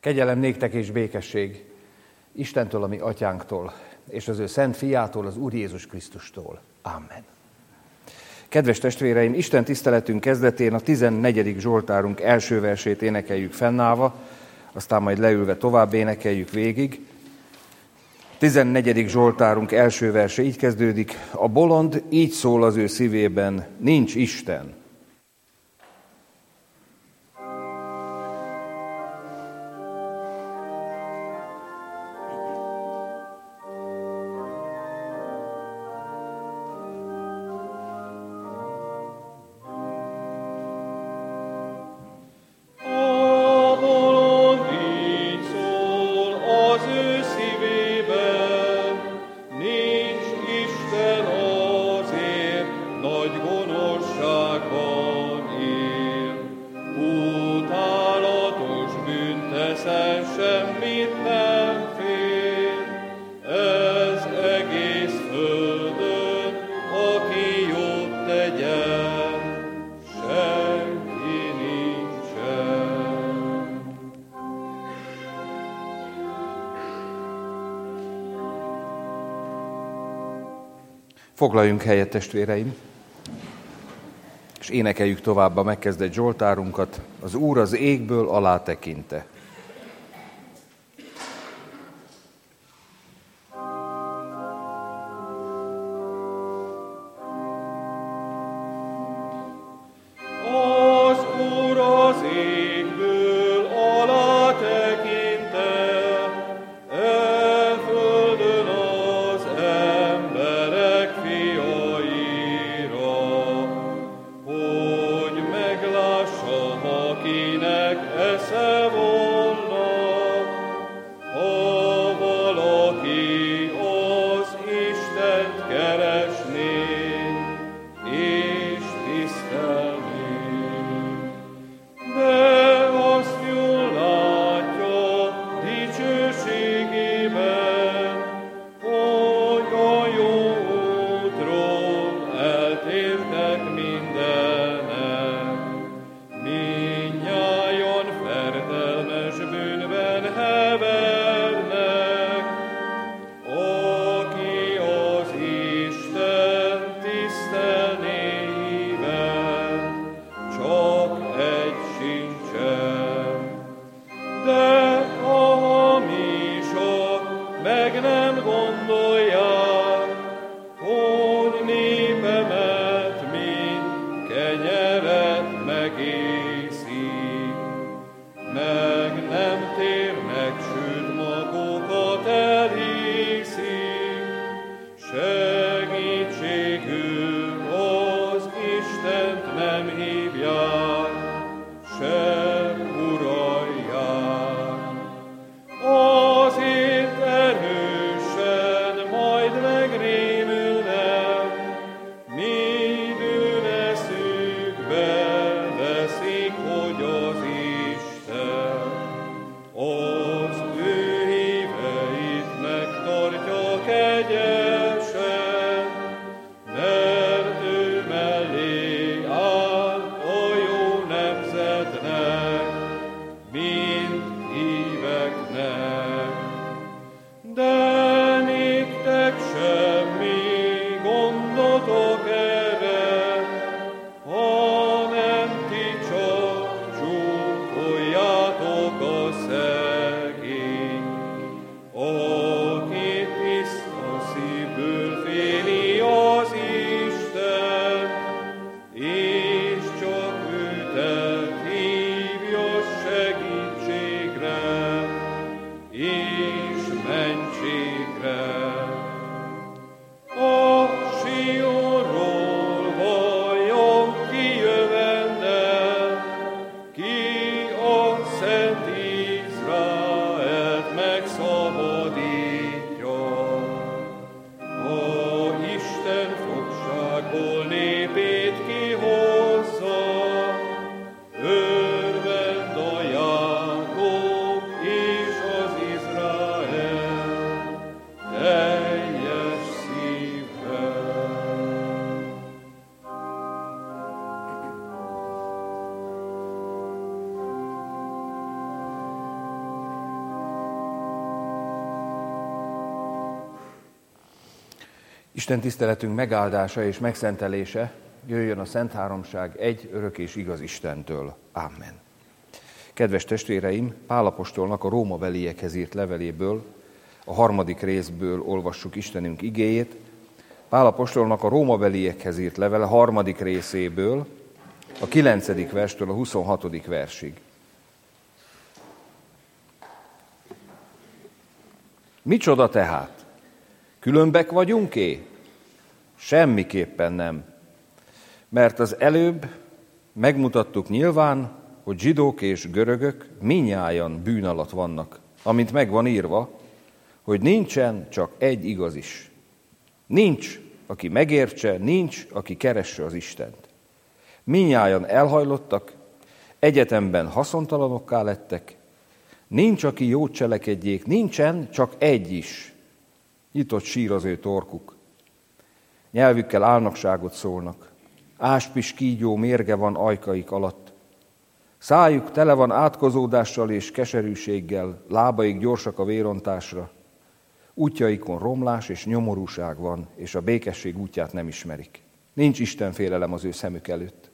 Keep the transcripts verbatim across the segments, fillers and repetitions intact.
Kegyelem néktek és békesség Istentől, a mi atyánktól, és az ő szent fiától, az Úr Jézus Krisztustól. Amen. Kedves testvéreim, Isten tiszteletünk kezdetén a tizennegyedik Zsoltárunk első versét énekeljük fennállva, aztán majd leülve tovább énekeljük végig. tizennegyedik Zsoltárunk első verse így kezdődik: a bolond így szól az ő szívében, nincs Isten. Foglaljunk helyet, testvéreim, és énekeljük tovább a megkezdett Zsoltárunkat, az Úr az égből alá tekinte. Akinek esze volt, Isten tiszteletünk megáldása és megszentelése jöjjön a Szent Háromság egy örök és igaz Istentől. Amen. Kedves testvéreim, Pál apostolnak a rómabeliekhez írt leveléből, a harmadik részből olvassuk Istenünk igéjét. Pál apostolnak a rómabeliekhez írt levele harmadik részéből, a kilencedik verstől a huszonhatodik versig. Micsoda tehát? Különbek vagyunk-é? Semmiképpen nem. Mert az előbb megmutattuk nyilván, hogy zsidók és görögök mindnyájan bűn alatt vannak, amint meg van írva, hogy nincsen csak egy igaz is. Nincs, aki megértse, nincs, aki keresse az Istent. Mindnyájan elhajlottak, egyetemben haszontalanokká lettek, nincs, aki jót cselekedjék, nincsen csak egy is. Nyitott sír az ő torkuk. Nyelvükkel álnokságot szólnak, áspis kígyó mérge van ajkaik alatt. Szájuk tele van átkozódással és keserűséggel, lábaik gyorsak a vérontásra. Útjaikon romlás és nyomorúság van, és a békesség útját nem ismerik. Nincs istenfélelem az ő szemük előtt.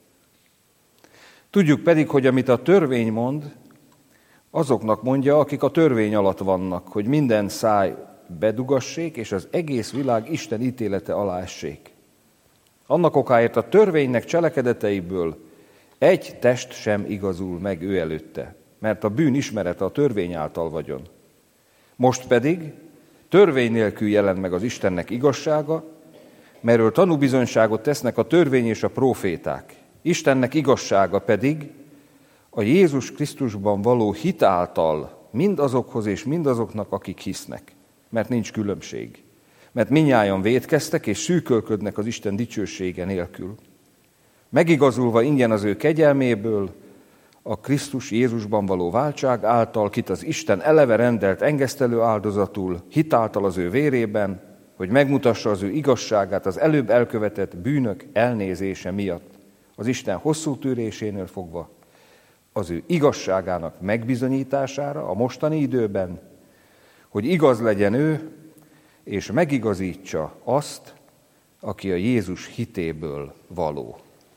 Tudjuk pedig, hogy amit a törvény mond, azoknak mondja, akik a törvény alatt vannak, hogy minden száj bedugassék, és az egész világ Isten ítélete alá essék. Annak okáért a törvénynek cselekedeteiből egy test sem igazul meg ő előtte, mert a bűn ismerete a törvény által vagyon. Most pedig törvény nélkül jelent meg az Istennek igazsága, merről tanúbizonyságot tesznek a törvény és a próféták. Istennek igazsága pedig a Jézus Krisztusban való hit által mindazokhoz és mindazoknak, akik hisznek, mert nincs különbség. Mert mindnyájan vétkeztek és szűkölködnek az Isten dicsősége nélkül. Megigazulva ingyen az ő kegyelméből, a Krisztus Jézusban való váltság által, kit az Isten eleve rendelt engesztelő áldozatul, hitáltal az ő vérében, hogy megmutassa az ő igazságát az előbb elkövetett bűnök elnézése miatt, az Isten hosszú tűrésénél fogva, az ő igazságának megbizonyítására a mostani időben, hogy igaz legyen ő, és megigazítsa azt, aki a Jézus hitéből való.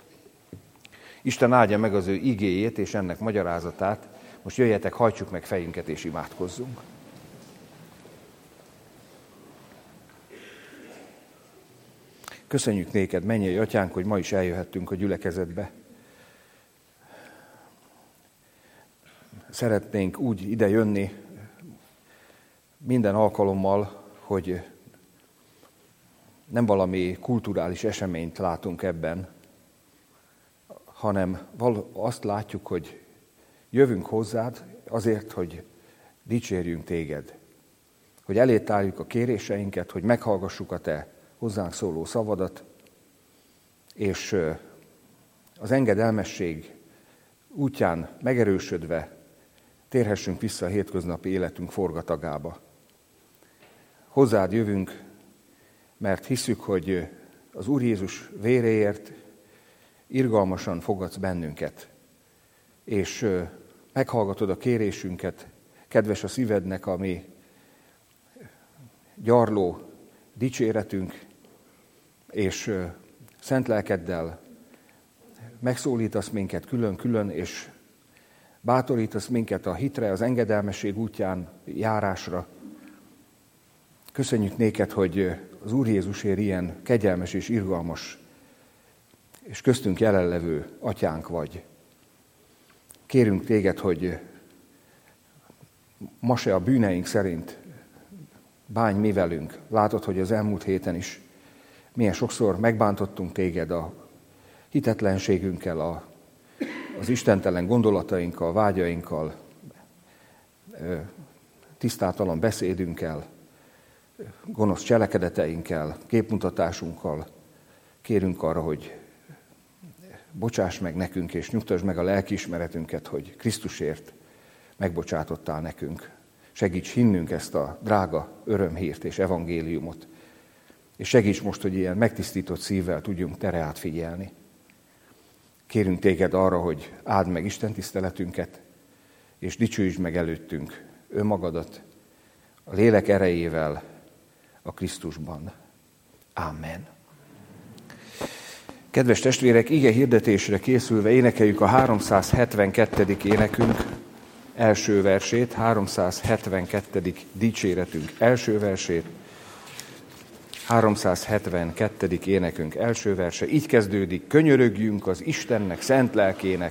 Isten áldja meg az ő igéjét és ennek magyarázatát. Most jöjjetek, hajtsuk meg fejünket és imádkozzunk. Köszönjük néked, mennyei atyánk, hogy ma is eljöhettünk a gyülekezetbe. Szeretnénk úgy ide jönni minden alkalommal, hogy nem valami kulturális eseményt látunk ebben, hanem azt látjuk, hogy jövünk hozzád azért, hogy dicsérjünk téged, hogy eléd tárjuk a kéréseinket, hogy meghallgassuk a te hozzánk szóló szavadat, és az engedelmesség útján megerősödve térhessünk vissza a hétköznapi életünk forgatagába. Hozzád jövünk, mert hiszük, hogy az Úr Jézus véréért irgalmasan fogadsz bennünket, és meghallgatod a kérésünket, kedves a szívednek, ami gyarló dicséretünk, és szent lelkeddel megszólítasz minket külön-külön, és bátorítasz minket a hitre, az engedelmesség útján járásra. Köszönjük néked, hogy az Úr Jézusért ilyen kegyelmes és irgalmas, és köztünk jelenlevő atyánk vagy. Kérünk téged, hogy ma se a bűneink szerint bánj mi velünk. Látod, hogy az elmúlt héten is milyen sokszor megbántottunk téged a hitetlenségünkkel, a, az istentelen gondolatainkkal, vágyainkkal, tisztátalan beszédünkkel, gonosz cselekedeteinkkel, képmutatásunkkal. Kérünk arra, hogy bocsáss meg nekünk, és nyugtasd meg a lelkiismeretünket, hogy Krisztusért megbocsátottál nekünk. Segíts hinnünk ezt a drága örömhírt és evangéliumot, és segíts most, hogy ilyen megtisztított szívvel tudjunk tere átfigyelni. Kérünk téged arra, hogy áld meg Isten tiszteletünket, és dicsőítsd meg előttünk önmagadat a lélek erejével a Krisztusban. Amen. Kedves testvérek, ige hirdetésre készülve énekeljük a háromszázhetvenkettedik énekünk első versét, háromszázhetvenkettedik dicséretünk első versét, háromszázhetvenkettedik énekünk első verse. Így kezdődik: könyörögjünk az Istennek, szent lelkének.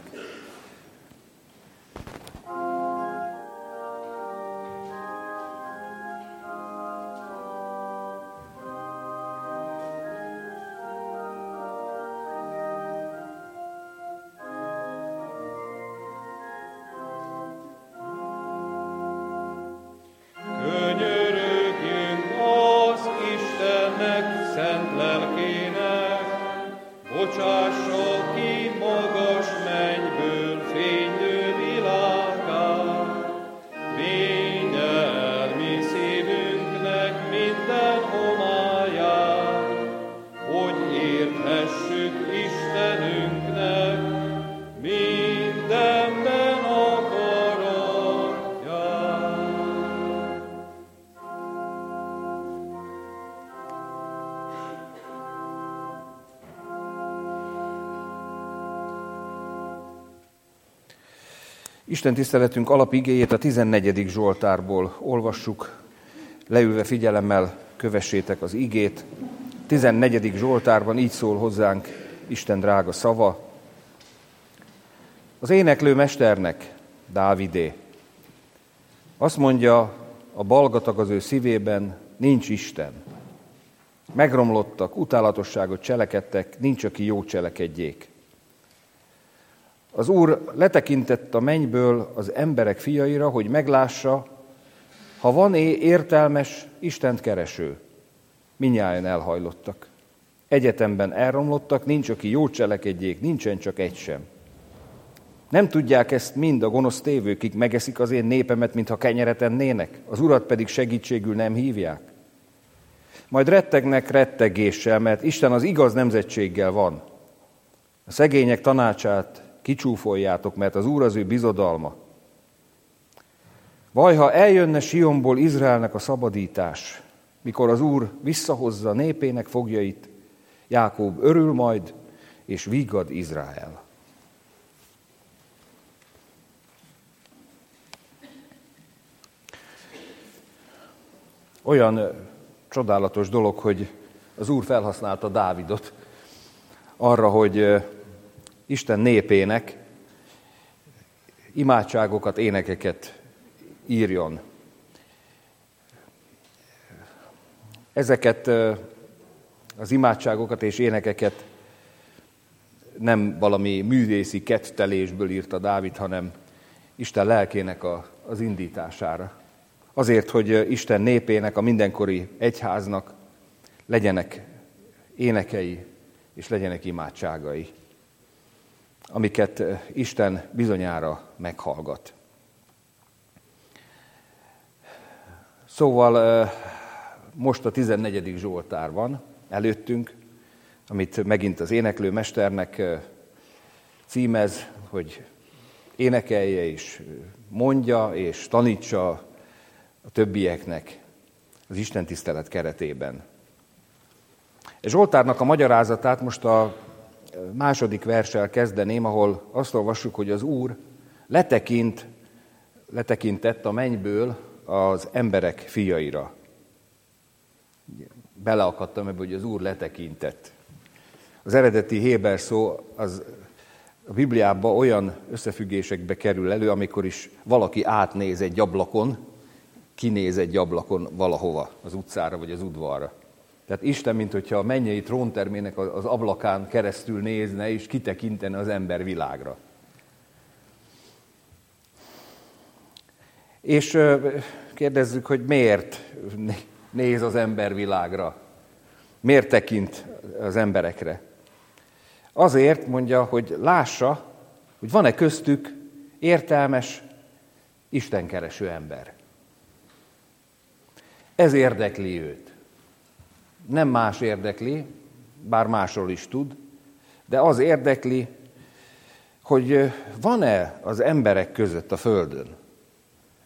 Isten tiszteletünk alapigéjét a tizennegyedik Zsoltárból olvassuk. Leülve figyelemmel kövessétek az igét. tizennegyedik Zsoltárban így szól hozzánk Isten drága szava. Az éneklő mesternek, Dávidé, azt mondja, a balgatag az ő szívében, nincs Isten. Megromlottak, utálatosságot cselekedtek, nincs, aki jó cselekedjék. Az Úr letekintett a mennyből az emberek fiaira, hogy meglássa, ha van-e értelmes, Istent kereső. Mindnyájan elhajlottak. Egyetemben elromlottak, nincs, aki jó cselekedjék, nincsen csak egy sem. Nem tudják ezt mind a gonosz tévők, kik megeszik az én népemet, mintha kenyeret ennének, az Urat pedig segítségül nem hívják. Majd rettegnek rettegéssel, mert Isten az igaz nemzetséggel van. A szegények tanácsát kicsúfoljátok, mert az Úr az ő bizodalma. Vaj, ha eljönne Sionból Izraelnek a szabadítás, mikor az Úr visszahozza népének foglyait, Jákob örül majd, és viggad Izrael. Olyan csodálatos dolog, hogy az Úr felhasználta Dávidot arra, hogy Isten népének imádságokat, énekeket írjon. Ezeket az imádságokat és énekeket nem valami művészi kettelésből írta Dávid, hanem Isten lelkének a, az indítására. Azért, hogy Isten népének, a mindenkori egyháznak legyenek énekei és legyenek imádságai, amiket Isten bizonyára meghallgat. Szóval most a tizennegyedik Zsoltár van előttünk, amit megint az éneklő mesternek címez, hogy énekelje és mondja és tanítsa a többieknek az Isten tisztelet keretében. A Zsoltárnak a magyarázatát most a második verssel kezdeném, ahol azt olvassuk, hogy az Úr letekint, letekintett a mennyből az emberek fiaira. Beleakadtam ebbe, hogy az Úr letekintett. Az eredeti héber szó az a Bibliában olyan összefüggésekbe kerül elő, amikor is valaki átnéz egy ablakon, kinéz egy ablakon valahova, az utcára vagy az udvarra. Tehát Isten, mint hogyha a mennyei tróntermének az ablakán keresztül nézne és kitekintene az ember világra. És kérdezzük, hogy miért néz az ember világra? Miért tekint az emberekre? Azért mondja, hogy lássa, hogy van-e köztük értelmes, istenkereső ember. Ez érdekli őt. Nem más érdekli, bár másról is tud, de az érdekli, hogy van-e az emberek között a Földön,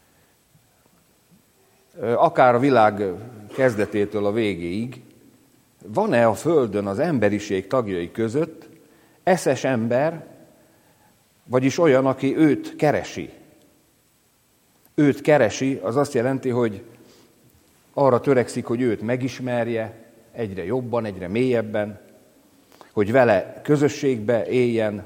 akár a világ kezdetétől a végéig, van-e a Földön az emberiség tagjai között eszes ember, vagyis olyan, aki őt keresi. Őt keresi, az azt jelenti, hogy arra törekszik, hogy őt megismerje egyre jobban, egyre mélyebben, hogy vele közösségbe éljen.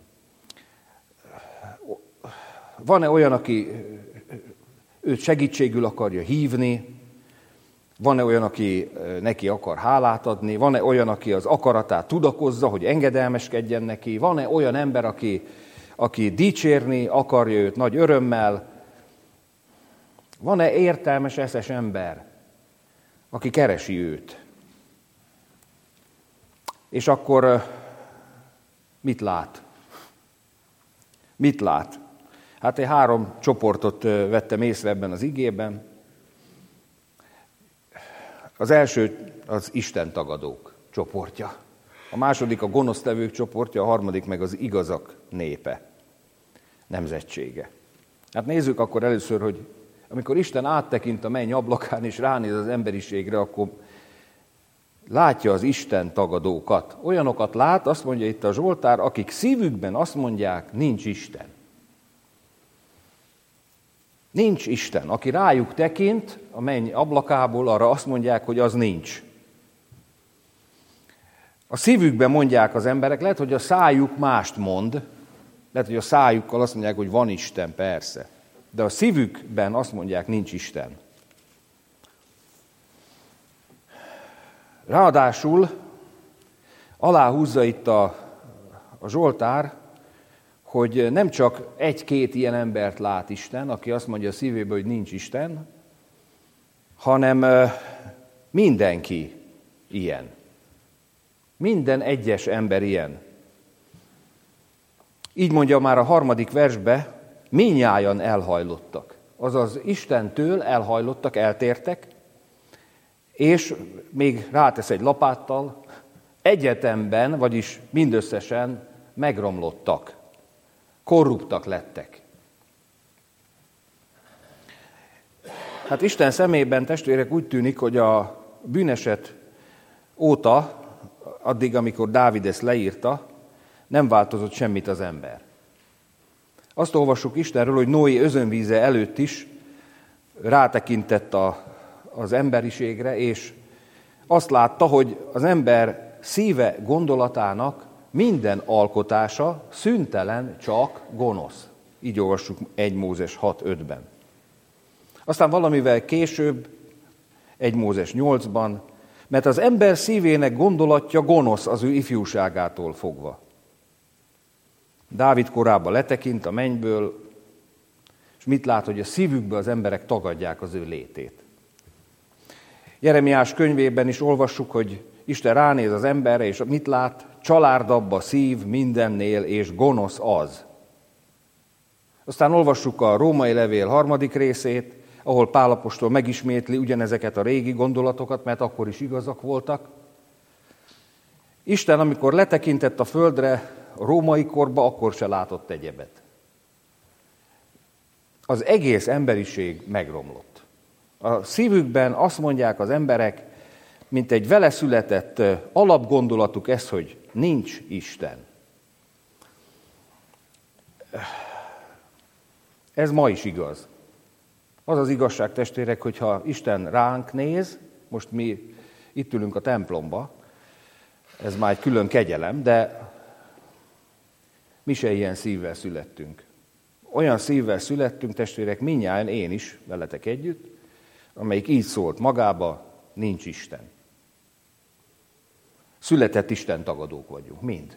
Van-e olyan, aki őt segítségül akarja hívni? Van-e olyan, aki neki akar hálát adni? Van-e olyan, aki az akaratát tudakozza, hogy engedelmeskedjen neki? Van-e olyan ember, aki, aki dicsérni akarja őt nagy örömmel? Van-e értelmes, eszes ember, aki keresi őt? És akkor mit lát? Mit lát? Hát én három csoportot vettem észre ebben az igében. Az első az Isten tagadók csoportja. A második a gonosztevők csoportja, a harmadik meg az igazak népe, nemzetsége. Hát nézzük akkor először, hogy amikor Isten áttekint a menny ablakán és ránéz az emberiségre, akkor látja az Isten tagadókat. Olyanokat lát, azt mondja itt a Zsoltár, akik szívükben azt mondják, nincs Isten. Nincs Isten. Aki rájuk tekint, a menny ablakából, arra azt mondják, hogy az nincs. A szívükben mondják az emberek, lehet, hogy a szájuk mást mond, lehet, hogy a szájukkal azt mondják, hogy van Isten, persze. De a szívükben azt mondják, nincs Isten. Ráadásul aláhúzza itt a, a Zsoltár, hogy nem csak egy-két ilyen embert lát Isten, aki azt mondja a szívében, hogy nincs Isten, hanem mindenki ilyen. Minden egyes ember ilyen. Így mondja már a harmadik versbe, mindnyájan elhajlottak. Azaz Istentől elhajlottak, eltértek, és még rátesz egy lapáttal, egyetemben, vagyis mindösszesen megromlottak, korruptak lettek. Hát Isten szemében, testvérek, úgy tűnik, hogy a bűneset óta, addig, amikor Dávid ezt leírta, nem változott semmit az ember. Azt olvassuk Istenről, hogy Noé özönvíze előtt is rátekintett a, az emberiségre, és azt látta, hogy az ember szíve gondolatának minden alkotása szüntelen, csak gonosz. Így olvassuk egy Mózes hat ötben. Aztán valamivel később, egy Mózes nyolcban, mert az ember szívének gondolatja gonosz az ő ifjúságától fogva. Dávid korában letekint a mennyből, és mit lát, hogy a szívükből az emberek tagadják az ő létét. Jeremiás könyvében is olvassuk, hogy Isten ránéz az emberre, és mit lát? Csalárdabb a szív mindennél, és gonosz az. Aztán olvassuk a római levél harmadik részét, ahol Pál apostol megismétli ugyanezeket a régi gondolatokat, mert akkor is igazak voltak. Isten, amikor letekintett a földre, a római korba, akkor se látott egyebet. Az egész emberiség megromlott. A szívükben azt mondják az emberek, mint egy vele született alapgondolatuk ez, hogy nincs Isten. Ez ma is igaz. Az az igazság, testvérek, hogyha Isten ránk néz, most mi itt ülünk a templomba, ez már egy külön kegyelem, de mi se ilyen szívvel születtünk. Olyan szívvel születtünk, testvérek, mindnyájan, én is, veletek együtt, amelyik így szólt magába, nincs Isten. Született Isten tagadók vagyunk, mind.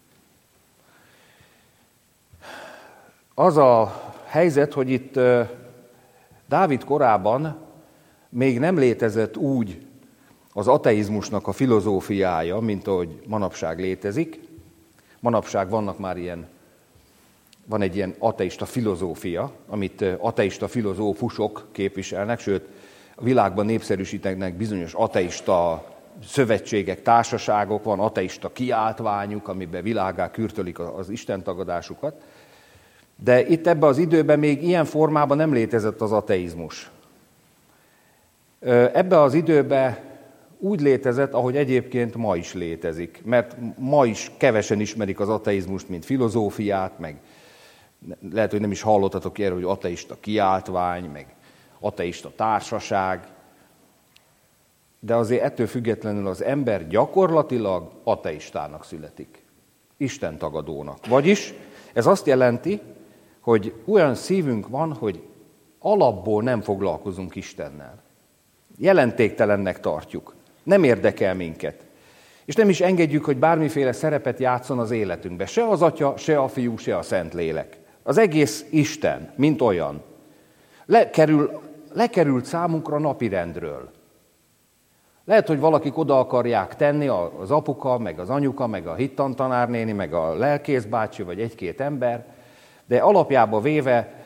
Az a helyzet, hogy itt Dávid korában még nem létezett úgy az ateizmusnak a filozófiája, mint ahogy manapság létezik. Manapság vannak már ilyen, van egy ilyen ateista filozófia, amit ateista filozófusok képviselnek, sőt, a világban népszerűsítenek bizonyos ateista szövetségek, társaságok, van ateista kiáltványuk, amiben világá kürtölik az istentagadásukat. De itt ebben az időben még ilyen formában nem létezett az ateizmus. Ebben az időben úgy létezett, ahogy egyébként ma is létezik. Mert ma is kevesen ismerik az ateizmust, mint filozófiát, meg lehet, hogy nem is hallottatok erről, hogy ateista kiáltvány, meg ateista társaság. De azért ettől függetlenül az ember gyakorlatilag ateistának születik. Isten tagadónak. Vagyis ez azt jelenti, hogy olyan szívünk van, hogy alapból nem foglalkozunk Istennel. Jelentéktelennek tartjuk. Nem érdekel minket. És nem is engedjük, hogy bármiféle szerepet játszon az életünkbe. Se az Atya, se a Fiú, se a Szentlélek. Az egész Isten, mint olyan. Lekerül, lekerült számunkra napirendről. Lehet, hogy valakik oda akarják tenni, az apuka, meg az anyuka, meg a hittantanárnéni, meg a lelkészbácsi, vagy egy-két ember, de alapjába véve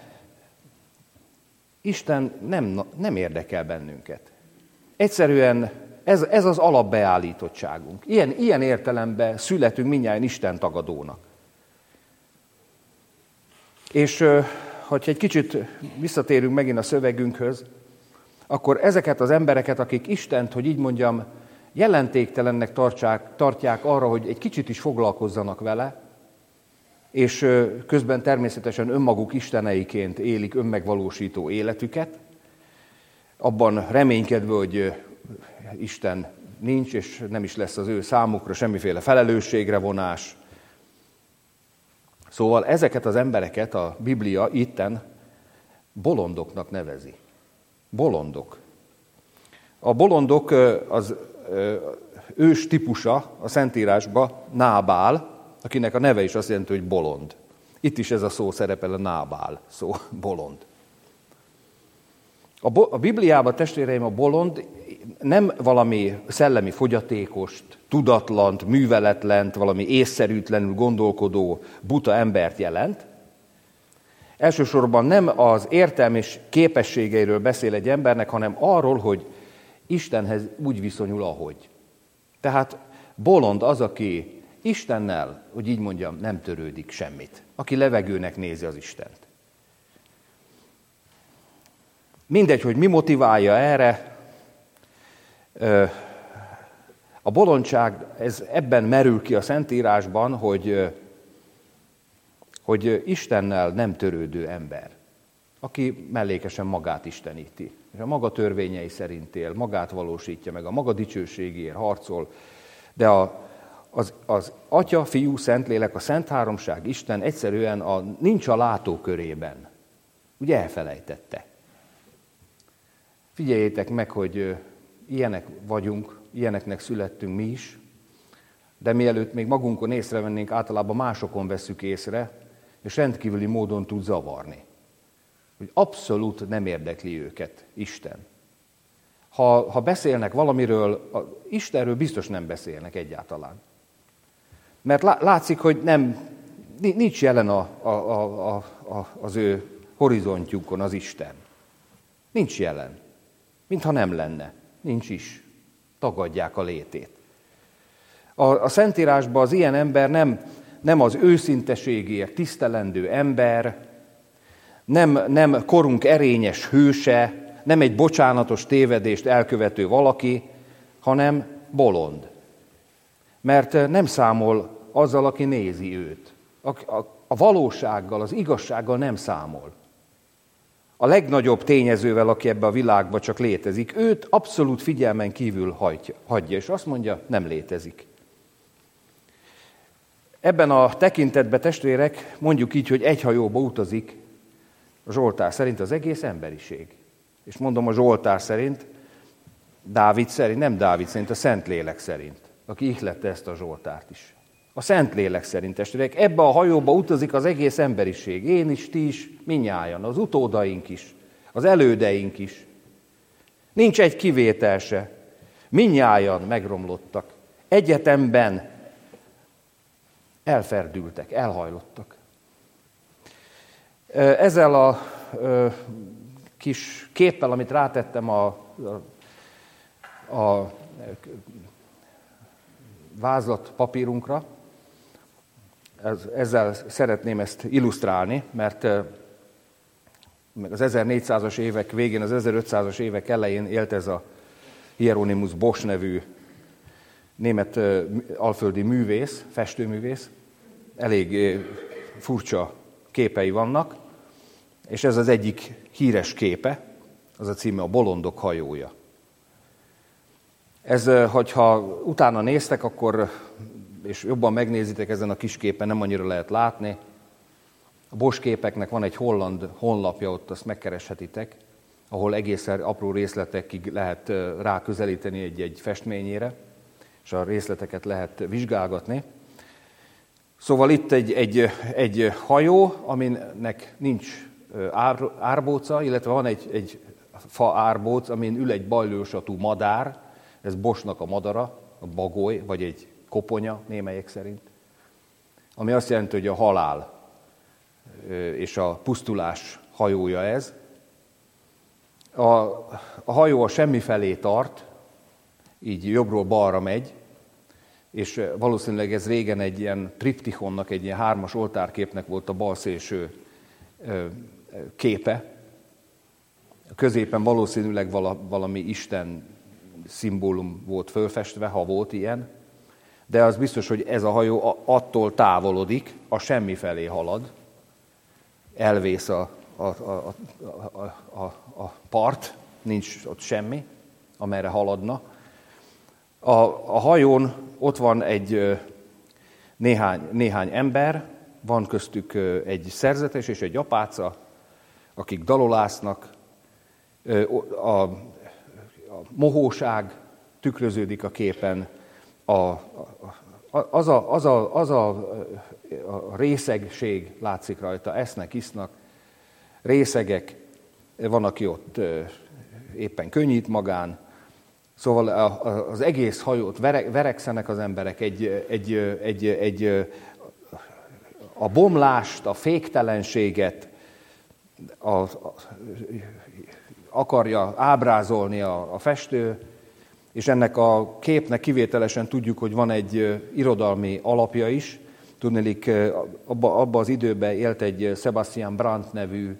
Isten nem, nem érdekel bennünket. Egyszerűen ez, ez az alapbeállítottságunk. Ilyen, ilyen értelemben születünk mindnyájan Isten tagadónak. És hogyha egy kicsit visszatérünk megint a szövegünkhöz, akkor ezeket az embereket, akik Istent, hogy így mondjam, jelentéktelennek tartják, tartják arra, hogy egy kicsit is foglalkozzanak vele, és közben természetesen önmaguk isteneiként élik önmegvalósító életüket, abban reménykedve, hogy Isten nincs, és nem is lesz az ő számukra semmiféle felelősségre vonás. Szóval ezeket az embereket a Biblia itten bolondoknak nevezi. Bolondok. A bolondok az ős típusa a Szentírásban Nábál, akinek a neve is azt jelenti, hogy bolond. Itt is ez a szó szerepel, a Nábál szó, bolond. A, bo- a Bibliában, testvéreim, a bolond nem valami szellemi fogyatékost, tudatlant, műveletlent, valami észszerűtlenül gondolkodó, buta embert jelent. Elsősorban nem az értelmi és képességeiről beszél egy embernek, hanem arról, hogy Istenhez úgy viszonyul, ahogy. Tehát bolond az, aki Istennel, hogy így mondjam, nem törődik semmit. Aki levegőnek nézi az Istent. Mindegy, hogy mi motiválja erre. A bolondság, ez ebben merül ki a Szentírásban, hogy, hogy Istennel nem törődő ember, aki mellékesen magát isteníti, és a maga törvényei szerint él, magát valósítja meg, a maga dicsőségéért harcol, de a, az, az Atya, Fiú, Szentlélek, a Szent Háromság, Isten egyszerűen a, nincs a látókörében. Ugye elfelejtette. Figyeljétek meg, hogy ilyenek vagyunk, ilyeneknek születtünk mi is, de mielőtt még magunkon észrevennénk, általában másokon vesszük észre, és rendkívüli módon tud zavarni. Hogy abszolút nem érdekli őket Isten. Ha, ha beszélnek valamiről, Istenről biztos nem beszélnek egyáltalán. Mert látszik, hogy nem, nincs jelen a, a, a, a, az ő horizontjukon az Isten. Nincs jelen. Mintha nem lenne. Nincs is. Tagadják a létét. A, a Szentírásban az ilyen ember nem, nem az őszinteségért tisztelendő ember, nem, nem korunk erényes hőse, nem egy bocsánatos tévedést elkövető valaki, hanem bolond. Mert nem számol azzal, aki nézi őt. A, a, a valósággal, az igazsággal nem számol. A legnagyobb tényezővel, aki ebbe a világba csak létezik, őt abszolút figyelmen kívül hagyja, hagyja, és azt mondja, nem létezik. Ebben a tekintetben, testvérek, mondjuk így, hogy egy hajóba utazik a Zsoltár szerint az egész emberiség. És mondom a Zsoltár szerint, Dávid szerint, nem Dávid szerint, a Szentlélek szerint, aki ihlette ezt a Zsoltárt is. A Szentlélek szerint, testvérek, ebbe a hajóba utazik az egész emberiség. Én is, ti is, mindnyájan, az utódaink is, az elődeink is. Nincs egy kivétel se. Mindnyájan megromlottak. Egyetemben elferdültek, elhajlottak. Ezzel a kis képpel, amit rátettem a, a, a vázlat papírunkra, ezzel szeretném ezt illusztrálni, mert az ezernégyszázas évek végén, az ezerötszázas évek elején élt ez a Hieronymus Bosch nevű német alföldi művész, festőművész. Elég furcsa képei vannak, és ez az egyik híres képe, az a címe A bolondok hajója. Ez, hogyha utána néztek, akkor, és jobban megnézitek, ezen a kis képen nem annyira lehet látni. A Bosch képeknek van egy holland honlapja, ott azt megkereshetitek, ahol egészen apró részletekig lehet ráközelíteni egy-egy festményére, és a részleteket lehet vizsgálgatni. Szóval itt egy, egy, egy hajó, aminek nincs ár, árbóca, illetve van egy, egy fa árbóc, amin ül egy bajlósatú madár, ez Boschnak a madara, a bagoly, vagy egy koponya némelyek szerint, ami azt jelenti, hogy a halál és a pusztulás hajója ez. A, a hajó a semmi felé tart, így jobbról balra megy, és valószínűleg ez régen egy ilyen triptichonnak, egy ilyen hármas oltárképnek volt a bal szélső képe. A középen valószínűleg valami Isten szimbólum volt fölfestve, ha volt ilyen, de az biztos, hogy ez a hajó attól távolodik, a semmi felé halad, elvész a, a, a, a, a, a part, nincs ott semmi, amerre haladna. A, a hajón ott van egy néhány, néhány ember, van köztük egy szerzetes és egy apáca, akik dalolásznak. A, a mohóság tükröződik a képen, a, a, az, a, az, a, az a, a részegség látszik rajta, esznek, isznak, részegek, van, aki ott éppen könnyít magán, szóval az egész hajót verekszenek az emberek, egy, egy, egy, egy, a bomlást, a féktelenséget a, a, akarja ábrázolni a, a festő, és ennek a képnek kivételesen tudjuk, hogy van egy irodalmi alapja is. Tudnélik, abba, abba az időben élt egy Sebastian Brandt nevű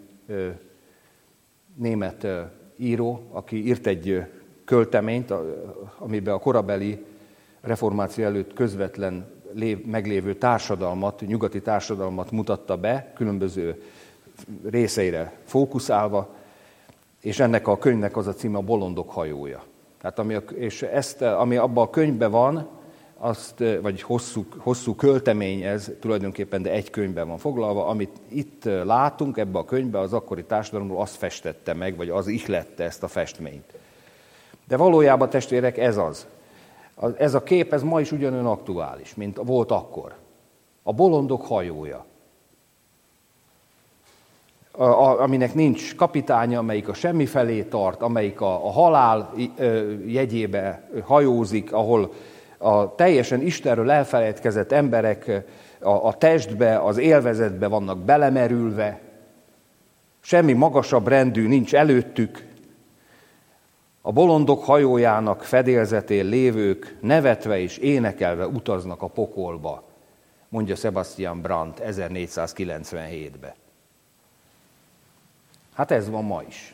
német író, aki írt egy költeményt, amiben a korabeli reformáció előtt közvetlen meglévő társadalmat, nyugati társadalmat mutatta be, különböző részeire fókuszálva, és ennek a könyvnek az a címe A bolondok hajója. Tehát ami, és ezt, ami abban a könyvben van, azt, vagy hosszú, hosszú költemény ez tulajdonképpen, de egy könyvben van foglalva, amit itt látunk ebben a könyvben, az akkori társadalomról azt festette meg, vagy az ihlette ezt a festményt. De valójában, testvérek, ez az. Ez a kép, ez ma is ugyanolyan aktuális, mint volt akkor. A bolondok hajója, a, a, aminek nincs kapitánya, amelyik a semmi felé tart, amelyik a, a halál jegyébe hajózik, ahol a teljesen Istenről elfelejtkezett emberek a, a testbe, az élvezetbe vannak belemerülve, semmi magasabb rendű nincs előttük. A bolondok hajójának fedélzetén lévők nevetve és énekelve utaznak a pokolba, mondja Sebastian Brandt ezernégyszázkilencvenhétben. Hát ez van ma is.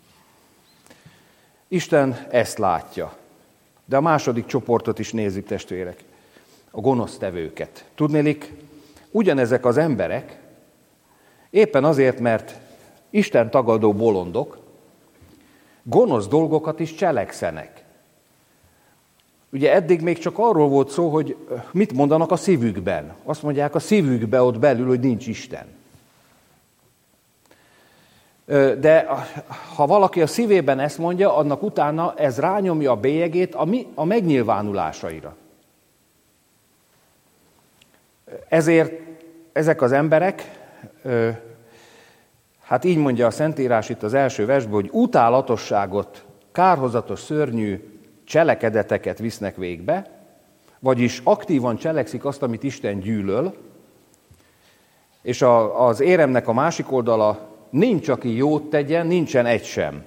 Isten ezt látja. De a második csoportot is nézzük, testvérek, a gonosztevőket. Tudnélik, ugyanezek az emberek, éppen azért, mert Isten tagadó bolondok, gonosz dolgokat is cselekszenek. Ugye eddig még csak arról volt szó, hogy mit mondanak a szívükben. Azt mondják a szívükbe ott belül, hogy nincs Isten. De ha valaki a szívében ezt mondja, annak utána ez rányomja a bélyegét a, mi, a megnyilvánulásaira. Ezért ezek az emberek, hát így mondja a Szentírás itt az első versben, hogy utálatosságot, kárhozatos, szörnyű cselekedeteket visznek végbe, vagyis aktívan cselekszik azt, amit Isten gyűlöl, és a, az éremnek a másik oldala, nincs, aki jót tegyen, nincsen egy sem.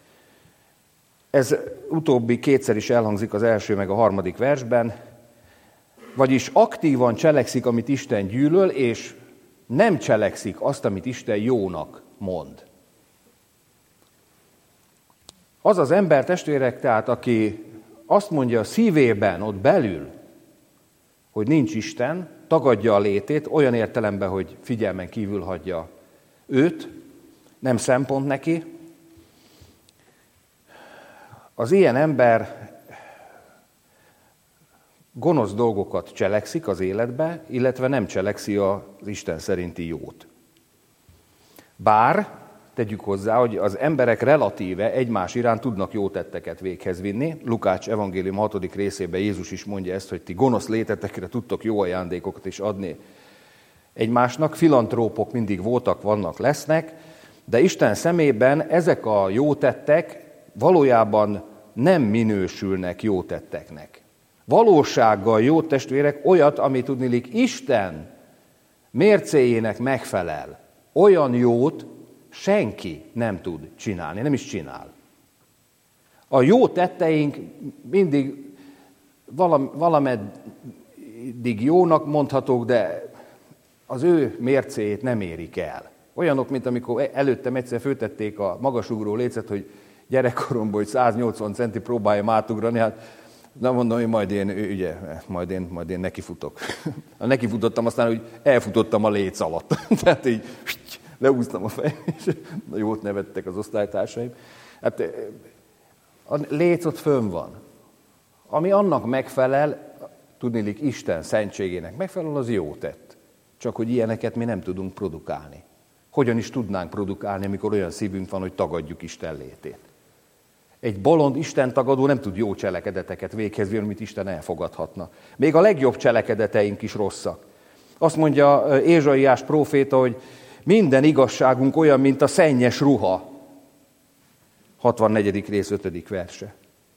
Ez utóbbi kétszer is elhangzik az első meg a harmadik versben, vagyis aktívan cselekszik, amit Isten gyűlöl, és nem cselekszik azt, amit Isten jónak mond. Az az ember, testvérek, tehát aki azt mondja a szívében, ott belül, hogy nincs Isten, tagadja a létét, olyan értelemben, hogy figyelmen kívül hagyja őt, nem szempont neki. Az ilyen ember gonosz dolgokat cselekszik az életbe, illetve nem cselekszi az Isten szerinti jót. Bár, tegyük hozzá, hogy az emberek relatíve egymás iránt tudnak jó tetteket véghez vinni. Lukács evangélium hatodik részében Jézus is mondja ezt, hogy ti gonosz létetekre tudtok jó ajándékokat is adni egymásnak. Filantrópok mindig voltak, vannak, lesznek, de Isten szemében ezek a jó tettek valójában nem minősülnek jó tetteknek. Valósággal jó testvérek olyat, ami tudniillik Isten mércéjének megfelel. Olyan jót senki nem tud csinálni, nem is csinál. A jó tetteink mindig valam, valameddig jónak mondhatók, de az ő mércéjét nem érik el. Olyanok, mint amikor előttem egyszer föltették a magasugró lécet, hogy gyerekkoromban, hogy száznyolcvan centi próbáljam átugrani, hát na mondom, hogy majd én, ugye, majd én, majd én nekifutok. Nekifutottam, aztán, hogy elfutottam a léc alatt. Tehát így leúztam a fejem, és jót nevettek az osztálytársaim. Hát a léc ott fönn van. Ami annak megfelel, tudniillik Isten szentségének megfelel, az jó tett. Csak hogy ilyeneket mi nem tudunk produkálni. Hogyan is tudnánk produkálni, amikor olyan szívünk van, hogy tagadjuk Isten létét? Egy bolond Isten tagadó nem tud jó cselekedeteket véghez vinni, amit Isten elfogadhatna. Még a legjobb cselekedeteink is rosszak. Azt mondja Ézsaiás próféta, hogy minden igazságunk olyan, mint a szennyes ruha. hatvannegyedik rész ötödik verse.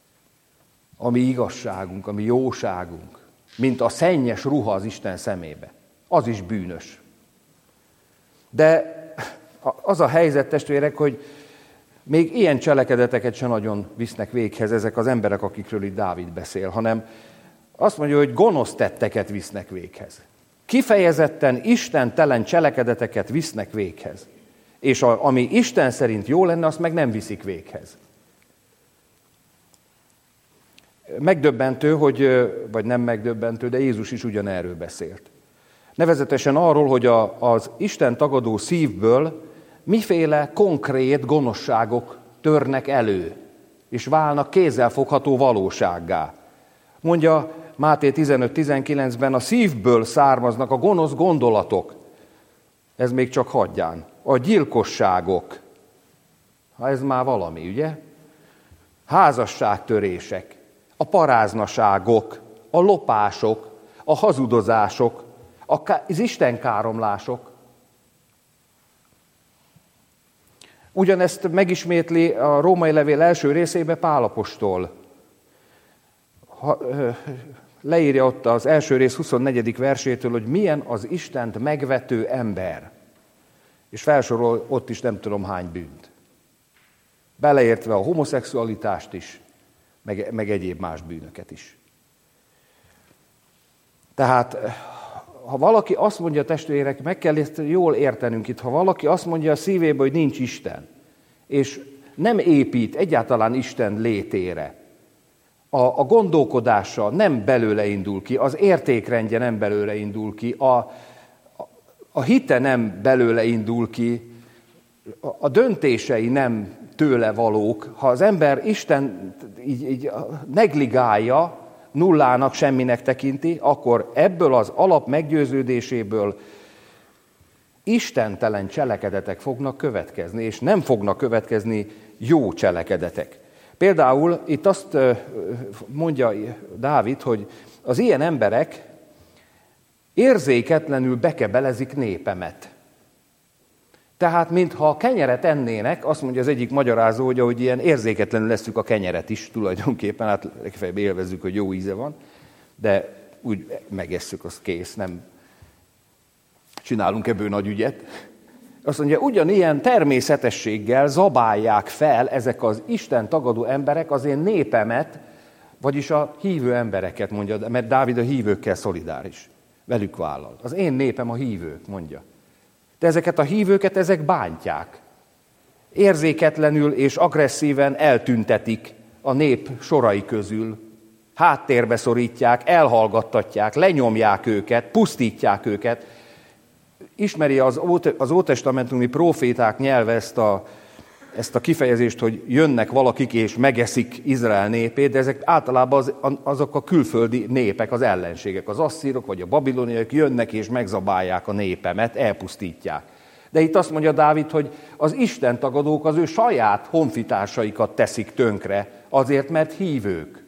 A mi igazságunk, a mi jóságunk, mint a szennyes ruha az Isten szemébe. Az is bűnös. De az a helyzet, testvérek, hogy még ilyen cselekedeteket sem nagyon visznek véghez ezek az emberek, akikről itt Dávid beszél, hanem azt mondja, hogy gonosz tetteket visznek véghez. Kifejezetten istentelen cselekedeteket visznek véghez. És a, ami Isten szerint jó lenne, azt meg nem viszik véghez. Megdöbbentő, hogy, vagy nem megdöbbentő, de Jézus is ugyanerről beszélt. Nevezetesen arról, hogy a, az Isten tagadó szívből miféle konkrét gonoszságok törnek elő, és válnak kézzelfogható valósággá. Mondja Máté tizenöt tizenkilencben, a szívből származnak a gonosz gondolatok. Ez még csak hagyján. A gyilkosságok. Ha ez már valami, ugye? Házasságtörések, a paráznaságok, a lopások, a hazudozások, az istenkáromlások. Ugyanezt megismétli a római levél első részében Pál apostol. Ha, leírja ott az első rész huszonnegyedik versétől, hogy milyen az Istent megvető ember. És felsorol ott is nem tudom hány bűnt. Beleértve a homoszexualitást is, meg, meg egyéb más bűnöket is. Tehát, ha valaki azt mondja, testvérek, meg kell ezt jól értenünk itt, ha valaki azt mondja a szívében, hogy nincs Isten, és nem épít egyáltalán Isten létére, a, a gondolkodása nem belőle indul ki, az értékrendje nem belőle indul ki, a, a, a hite nem belőle indul ki, a, a döntései nem tőle valók. Ha az ember Isten így, így negligálja, nullának, semminek tekinti, akkor ebből az alap meggyőződéséből istentelen cselekedetek fognak következni, és nem fognak következni jó cselekedetek. Például itt azt mondja Dávid, hogy az ilyen emberek érzéketlenül bekebelezik népemet. Tehát, mintha a kenyeret ennének, azt mondja az egyik magyarázó, hogy ahogy ilyen érzéketlenül leszük a kenyeret is tulajdonképpen, hát legfeljebb élvezzük, hogy jó íze van, de úgy megesszük, az kész, nem csinálunk ebből nagy ügyet. Azt mondja, ugyanilyen természetességgel zabálják fel ezek az Isten tagadó emberek az én népemet, vagyis a hívő embereket, mondja, mert Dávid a hívőkkel szolidáris, velük vállal. Az én népem a hívők, mondja. De ezeket a hívőket, ezek bántják. érzéketlenül és agresszíven eltüntetik a nép sorai közül. Háttérbe szorítják, elhallgattatják, lenyomják őket, pusztítják őket. Ismeri az, az ótestamentumi próféták nyelve ezt a, ezt a kifejezést, hogy jönnek valakik és megeszik Izrael népét, de ezek általában az, azok a külföldi népek, az ellenségek, az asszírok vagy a babiloniaiak jönnek és megzabálják a népemet, elpusztítják. De itt azt mondja Dávid, hogy az istentagadók az ő saját honfitársaikat teszik tönkre, azért, mert hívők.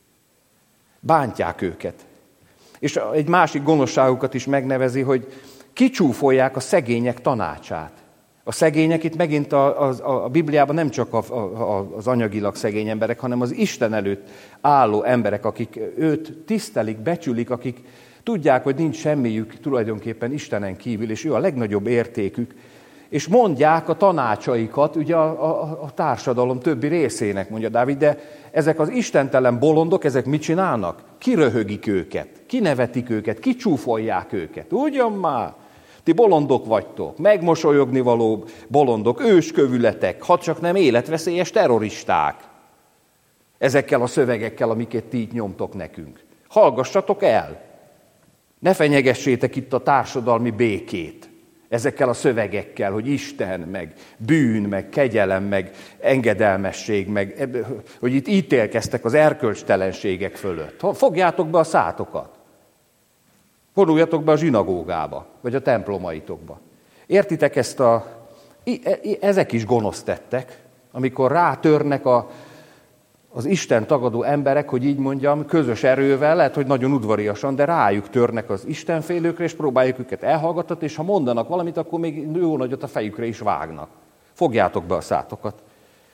Bántják őket. És egy másik gonoszságukat is megnevezi, hogy kicsúfolják a szegények tanácsát. A szegények itt megint a, a, a Bibliában nem csak a, a, az anyagilag szegény emberek, hanem az Isten előtt álló emberek, akik őt tisztelik, becsülik, akik tudják, hogy nincs semmiük tulajdonképpen Istenen kívül, és ő a legnagyobb értékük, és mondják a tanácsaikat ugye a, a, a társadalom többi részének, mondja Dávid, de ezek az istentelen bolondok, ezek mit csinálnak? Kiröhögik őket, kinevetik őket, kicsúfolják őket. Ugyan már, ti bolondok vagytok, megmosolyogni való bolondok, őskövületek, ha csak nem életveszélyes terroristák. Ezekkel a szövegekkel, amiket ti itt nyomtok nekünk. Hallgassatok el! Ne fenyegessétek itt a társadalmi békét ezekkel a szövegekkel, hogy Isten, meg bűn, meg kegyelem, meg engedelmesség, meg hogy itt ítélkeztek az erkölcstelenségek fölött. Fogjátok be a szátokat. Vonuljatok be a zsinagógába, vagy a templomaitokba. Értitek ezt a... Ezek is gonosz tettek, amikor rátörnek a az Isten tagadó emberek, hogy így mondjam, közös erővel, lehet, hogy nagyon udvariasan, de rájuk törnek az istenfélőkre, és próbáljuk őket elhallgattatni, és ha mondanak valamit, akkor még jó nagyot a fejükre is vágnak. Fogjátok be a szátokat.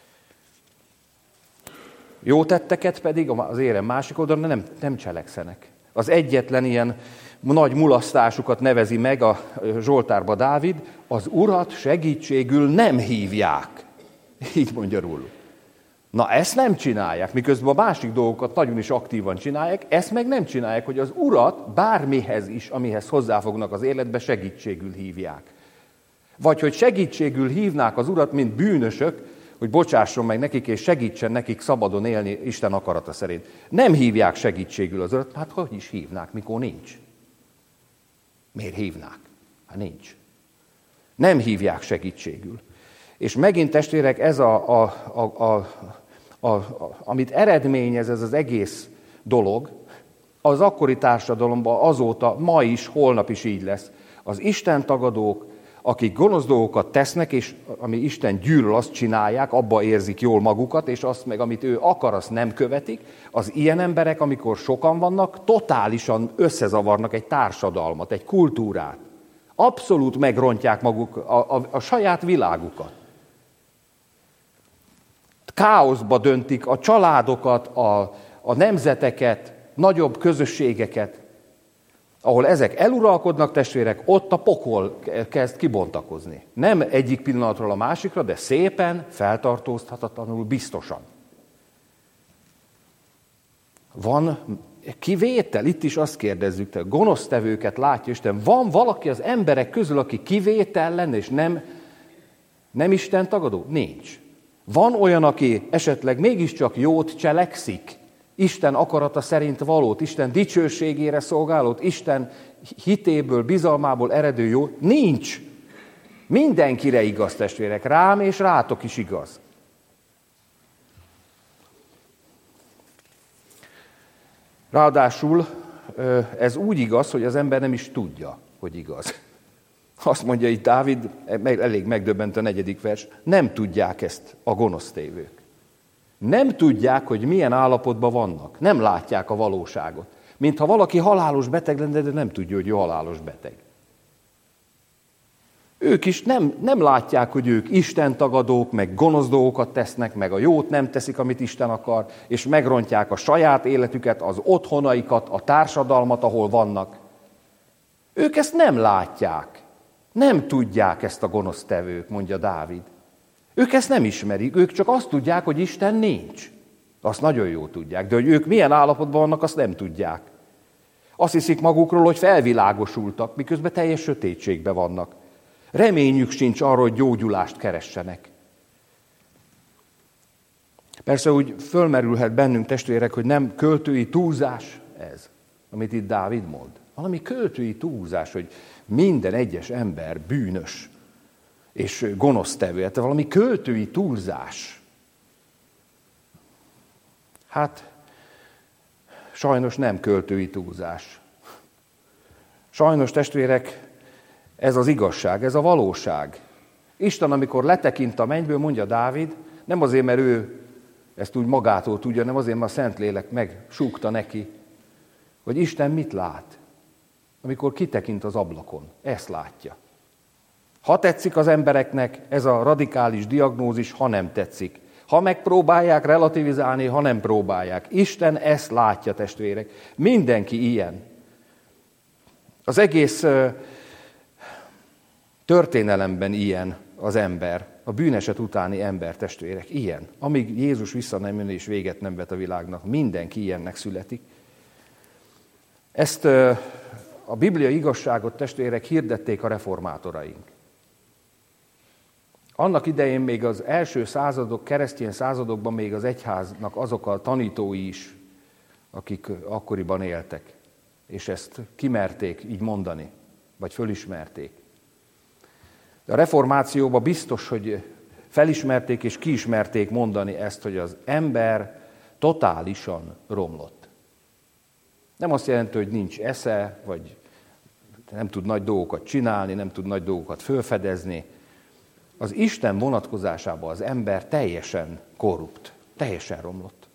Jó tetteket pedig az érem másik oldalon nem, nem cselekszenek. Az egyetlen ilyen nagy mulasztásukat nevezi meg a Zsoltárba Dávid, az Urat segítségül nem hívják. Így mondja róluk. Na ezt nem csinálják, miközben a másik dolgokat nagyon is aktívan csinálják, ezt meg nem csinálják, hogy az Urat bármihez is, amihez hozzáfognak az életbe, segítségül hívják. Vagy hogy segítségül hívnák az Urat, mint bűnösök, hogy bocsásson meg nekik, és segítsen nekik szabadon élni Isten akarata szerint. Nem hívják segítségül az Urat, hát hogy is hívnák, mikor nincs? Miért hívnák? Hát nincs. Nem hívják segítségül. És megint testvérek, ez a, a, a, a, a, a, amit eredményez ez az egész dolog, az akkori társadalomban azóta, ma is, holnap is így lesz. Az Isten tagadók, akik gonosz dolgokat tesznek, és ami Isten gyűlöl, azt csinálják, abba érzik jól magukat, és azt meg, amit ő akar, azt nem követik, az ilyen emberek, amikor sokan vannak, totálisan összezavarnak egy társadalmat, egy kultúrát. Abszolút megrontják maguk a, a, a saját világukat. Káoszba döntik a családokat, a, a nemzeteket, nagyobb közösségeket. Ahol ezek eluralkodnak, testvérek, ott a pokol kezd kibontakozni. Nem egyik pillanatról a másikra, de szépen, feltartóztathatatlanul, biztosan. Van kivétel? Itt is azt kérdezzük, te gonosztevőket látja Isten. Van valaki az emberek közül, aki kivétel lenne, és nem, nem Isten tagadó? Nincs. Van olyan, aki esetleg mégiscsak jót cselekszik, Isten akarata szerint valót, Isten dicsőségére szolgálót, Isten hitéből, bizalmából eredő jó? Nincs. Mindenkire igaz, testvérek, rám és rátok is igaz. Ráadásul ez úgy igaz, hogy az ember nem is tudja, hogy igaz. Azt mondja itt Dávid, elég megdöbbent a negyedik vers, nem tudják ezt a gonosztévők. Nem tudják, hogy milyen állapotban vannak. Nem látják a valóságot. Mintha valaki halálos beteg lenne, de nem tudja, hogy ő halálos beteg. Ők is nem, nem látják, hogy ők Isten tagadók, meg gonosz dolgokat tesznek, meg a jót nem teszik, amit Isten akar, és megrontják a saját életüket, az otthonaikat, a társadalmat, ahol vannak. Ők ezt nem látják. Nem tudják ezt a gonosztevők, mondja Dávid. Ők ezt nem ismerik, ők csak azt tudják, hogy Isten nincs. Azt nagyon jól tudják, de hogy ők milyen állapotban vannak, azt nem tudják. Azt hiszik magukról, hogy felvilágosultak, miközben teljes sötétségben vannak. Reményük sincs arra, hogy gyógyulást keressenek. Persze úgy fölmerülhet bennünk, testvérek, hogy nem költői túlzás ez, amit itt Dávid mond. Valami költői túlzás, hogy minden egyes ember bűnös és gonosztevő. Tehát valami költői túlzás. Hát sajnos nem költői túlzás. Sajnos, testvérek, ez az igazság, ez a valóság. Isten, amikor letekint a mennyből, mondja Dávid, nem azért, mert ő ezt úgy magától tudja, nem azért, mert a Szentlélek megsúgta neki, hogy Isten mit lát, amikor kitekint az ablakon. Ezt látja. Ha tetszik az embereknek ez a radikális diagnózis, ha nem tetszik. Ha megpróbálják relativizálni, ha nem próbálják. Isten ezt látja, testvérek. Mindenki ilyen. Az egész történelemben ilyen az ember, a bűneset utáni ember, testvérek, ilyen. Amíg Jézus vissza nem jön és véget nem vet a világnak, mindenki ilyennek születik. Ezt a bibliai igazságot, testvérek, hirdették a reformátoraink. Annak idején még az első századok, keresztény századokban még az egyháznak azok a tanítói is, akik akkoriban éltek, és ezt kimerték így mondani, vagy fölismerték. De a reformációban biztos, hogy felismerték és kiismerték mondani ezt, hogy az ember totálisan romlott. Nem azt jelenti, hogy nincs esze, vagy nem tud nagy dolgokat csinálni, nem tud nagy dolgokat fölfedezni. Az Isten vonatkozásában az ember teljesen korrupt, teljesen romlott.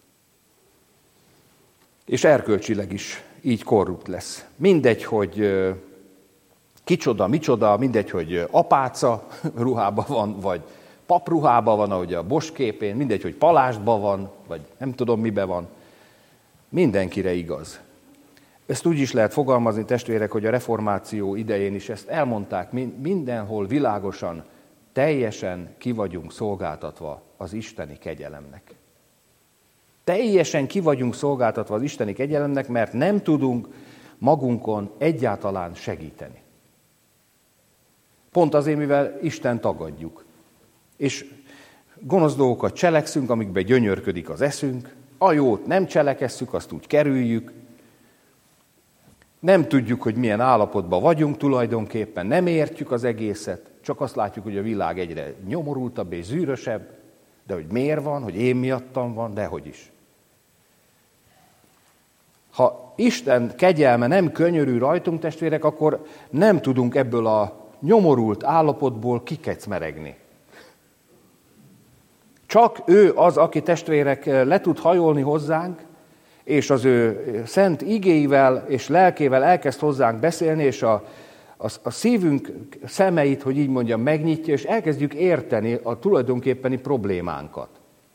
És erkölcsileg is így korrupt lesz. Mindegy, hogy kicsoda, micsoda, mindegy, hogy apáca ruhában van, vagy papruhában van, ahogy a Bosch képén, mindegy, hogy palástban van, vagy nem tudom miben van. Mindenkire igaz. Ezt úgy is lehet fogalmazni, testvérek, hogy a reformáció idején is ezt elmondták, mindenhol világosan, teljesen ki vagyunk szolgáltatva az isteni kegyelemnek. Teljesen ki vagyunk szolgáltatva az isteni kegyelemnek, mert nem tudunk magunkon egyáltalán segíteni. Pont azért, mivel Isten tagadjuk. És gonosz dolgokat cselekszünk, amikben gyönyörködik az eszünk, a jót nem cselekesszük, azt úgy kerüljük, nem tudjuk, hogy milyen állapotban vagyunk tulajdonképpen, nem értjük az egészet, csak azt látjuk, hogy a világ egyre nyomorultabb és zűrösebb, de hogy miért van, hogy én miattam van, dehogy is. Ha Isten kegyelme nem könyörül rajtunk, testvérek, akkor nem tudunk ebből a nyomorult állapotból kikecmeregni. Csak ő az, aki, testvérek, le tud hajolni hozzánk, és az ő szent igéivel és lelkével elkezd hozzánk beszélni, és a, a, a szívünk szemeit, hogy így mondjam, megnyitja, és elkezdjük érteni a tulajdonképpeni problémánkat.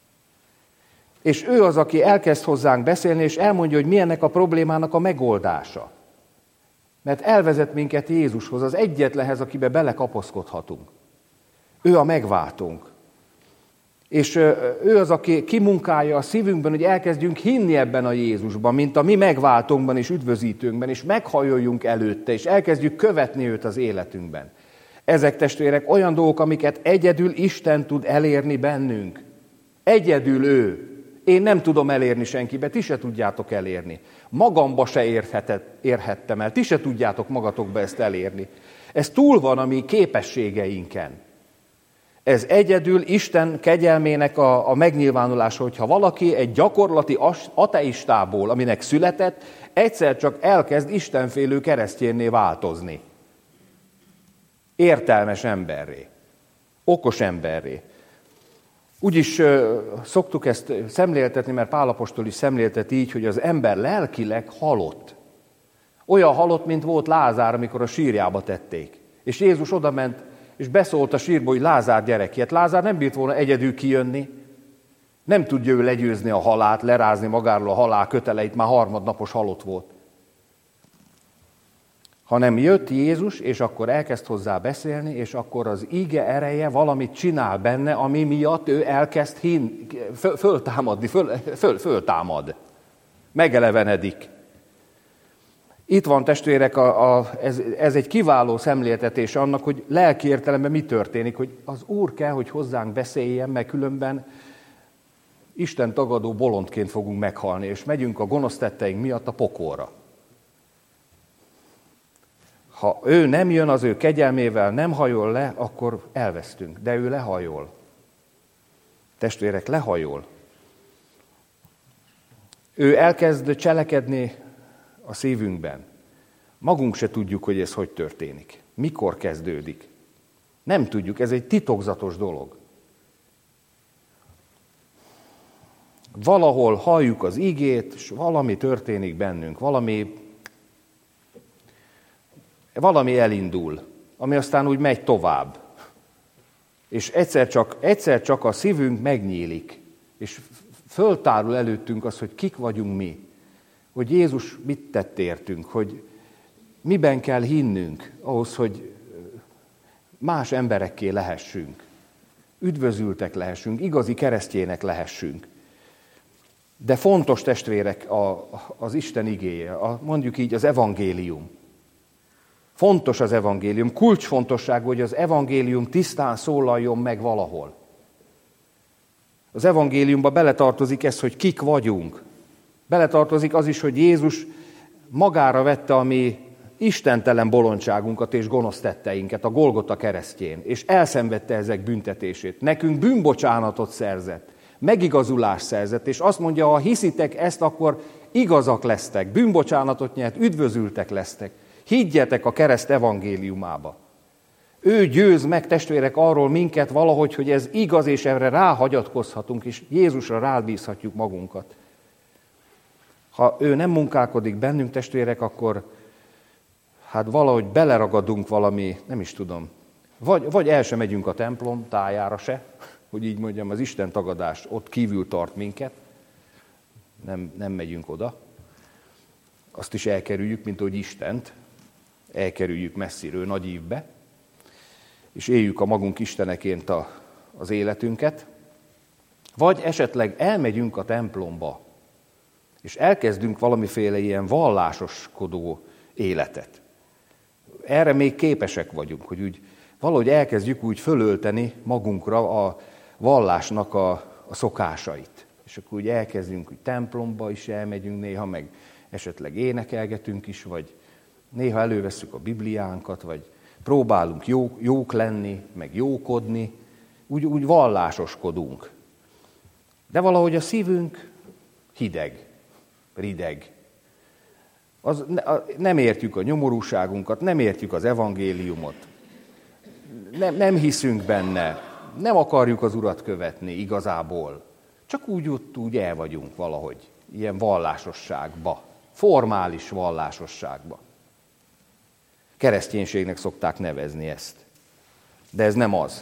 És ő az, aki elkezd hozzánk beszélni, és elmondja, hogy milyennek a problémának a megoldása. Mert elvezet minket Jézushoz, az egyetlenhez, akibe belekapaszkodhatunk. Ő a megváltónk. És ő az, aki kimunkálja a szívünkben, hogy elkezdjünk hinni ebben a Jézusban, mint a mi megváltónkban és üdvözítőnkben, és meghajoljunk előtte, és elkezdjük követni őt az életünkben. Ezek, testvérek, olyan dolgok, amiket egyedül Isten tud elérni bennünk. Egyedül ő. Én nem tudom elérni senkibe, ti se tudjátok elérni. Magamba se érhettem el, ti se tudjátok magatokba ezt elérni. Ez túl van a mi képességeinken. Ez egyedül Isten kegyelmének a, a megnyilvánulása, hogyha valaki egy gyakorlati ateistából, aminek született, egyszer csak elkezd istenfélő keresztjénné változni. Értelmes emberré, okos emberré. Úgy is uh, szoktuk ezt szemléltetni, mert Pál apostol is szemléltet így, hogy az ember lelkileg halott. Olyan halott, mint volt Lázár, amikor a sírjába tették. És Jézus odament, és beszólt a sírba, hogy Lázár gyerekét. Lázár nem bírt volna egyedül kijönni, nem tudja ő legyőzni a halált, lerázni magáról a halál köteleit, már harmadnapos halott volt. Hanem jött Jézus, és akkor elkezd hozzá beszélni, és akkor az ige ereje valamit csinál benne, ami miatt ő elkezd hin, föl, föltámadni, föl, föl, föltámad, megelevenedik. Itt van, testvérek, a, a, ez, ez egy kiváló szemléltetés annak, hogy lelki értelemben mi történik, hogy az Úr kell, hogy hozzánk beszéljen, mert különben Isten tagadó bolondként fogunk meghalni, és megyünk a gonosz tetteink miatt a pokolra. Ha ő nem jön az ő kegyelmével, nem hajol le, akkor elvesztünk. De ő lehajol. Testvérek, lehajol. Ő elkezd cselekedni a szívünkben. Magunk se tudjuk, hogy ez hogy történik. Mikor kezdődik. Nem tudjuk, ez egy titokzatos dolog. Valahol halljuk az igét, és valami történik bennünk, valami, valami elindul, ami aztán úgy megy tovább. És egyszer csak, egyszer csak a szívünk megnyílik, és föltárul előttünk az, hogy kik vagyunk mi, hogy Jézus mit tett értünk, hogy miben kell hinnünk ahhoz, hogy más emberekké lehessünk, üdvözültek lehessünk, igazi keresztjének lehessünk. De fontos, testvérek, a, az Isten igéje, a, mondjuk így az evangélium. Fontos az evangélium, kulcsfontosságú, hogy az evangélium tisztán szólaljon meg valahol. Az evangéliumba beletartozik ez, hogy kik vagyunk. Beletartozik az is, hogy Jézus magára vette a mi istentelen bolondságunkat és gonosz tetteinket a Golgota keresztjén, és elszenvedte ezek büntetését. Nekünk bűnbocsánatot szerzett, megigazulást szerzett, és azt mondja, ha hiszitek ezt, akkor igazak lesztek, bűnbocsánatot nyert, üdvözültek lesztek. Higgyetek a kereszt evangéliumába. Ő győz meg, testvérek, arról minket valahogy, hogy ez igaz, és erre ráhagyatkozhatunk, és Jézusra rábízhatjuk magunkat. Ha ő nem munkálkodik bennünk, testvérek, akkor hát valahogy beleragadunk valami, nem is tudom, vagy, vagy el sem megyünk a templom tájára se, hogy így mondjam, az Isten tagadás ott kívül tart minket, nem, nem megyünk oda. Azt is elkerüljük, mint ahogy Istent, elkerüljük messziről, nagy ívbe, és éljük a magunk isteneként a, az életünket, vagy esetleg elmegyünk a templomba, és elkezdünk valamiféle ilyen vallásoskodó életet. Erre még képesek vagyunk, hogy úgy valahogy elkezdjük úgy fölölteni magunkra a vallásnak a, a szokásait. És akkor úgy elkezdünk, hogy templomba is elmegyünk néha, meg esetleg énekelgetünk is, vagy néha elővesszük a Bibliánkat, vagy próbálunk jó, jók lenni, meg jókodni, úgy, úgy vallásoskodunk. De valahogy a szívünk hideg, rideg. Az, nem értjük a nyomorúságunkat, nem értjük az evangéliumot, nem, nem hiszünk benne, nem akarjuk az Urat követni igazából. Csak úgy, úgy, úgy el vagyunk valahogy, ilyen vallásosságba, formális vallásosságba. Kereszténységnek szokták nevezni ezt. De ez nem az.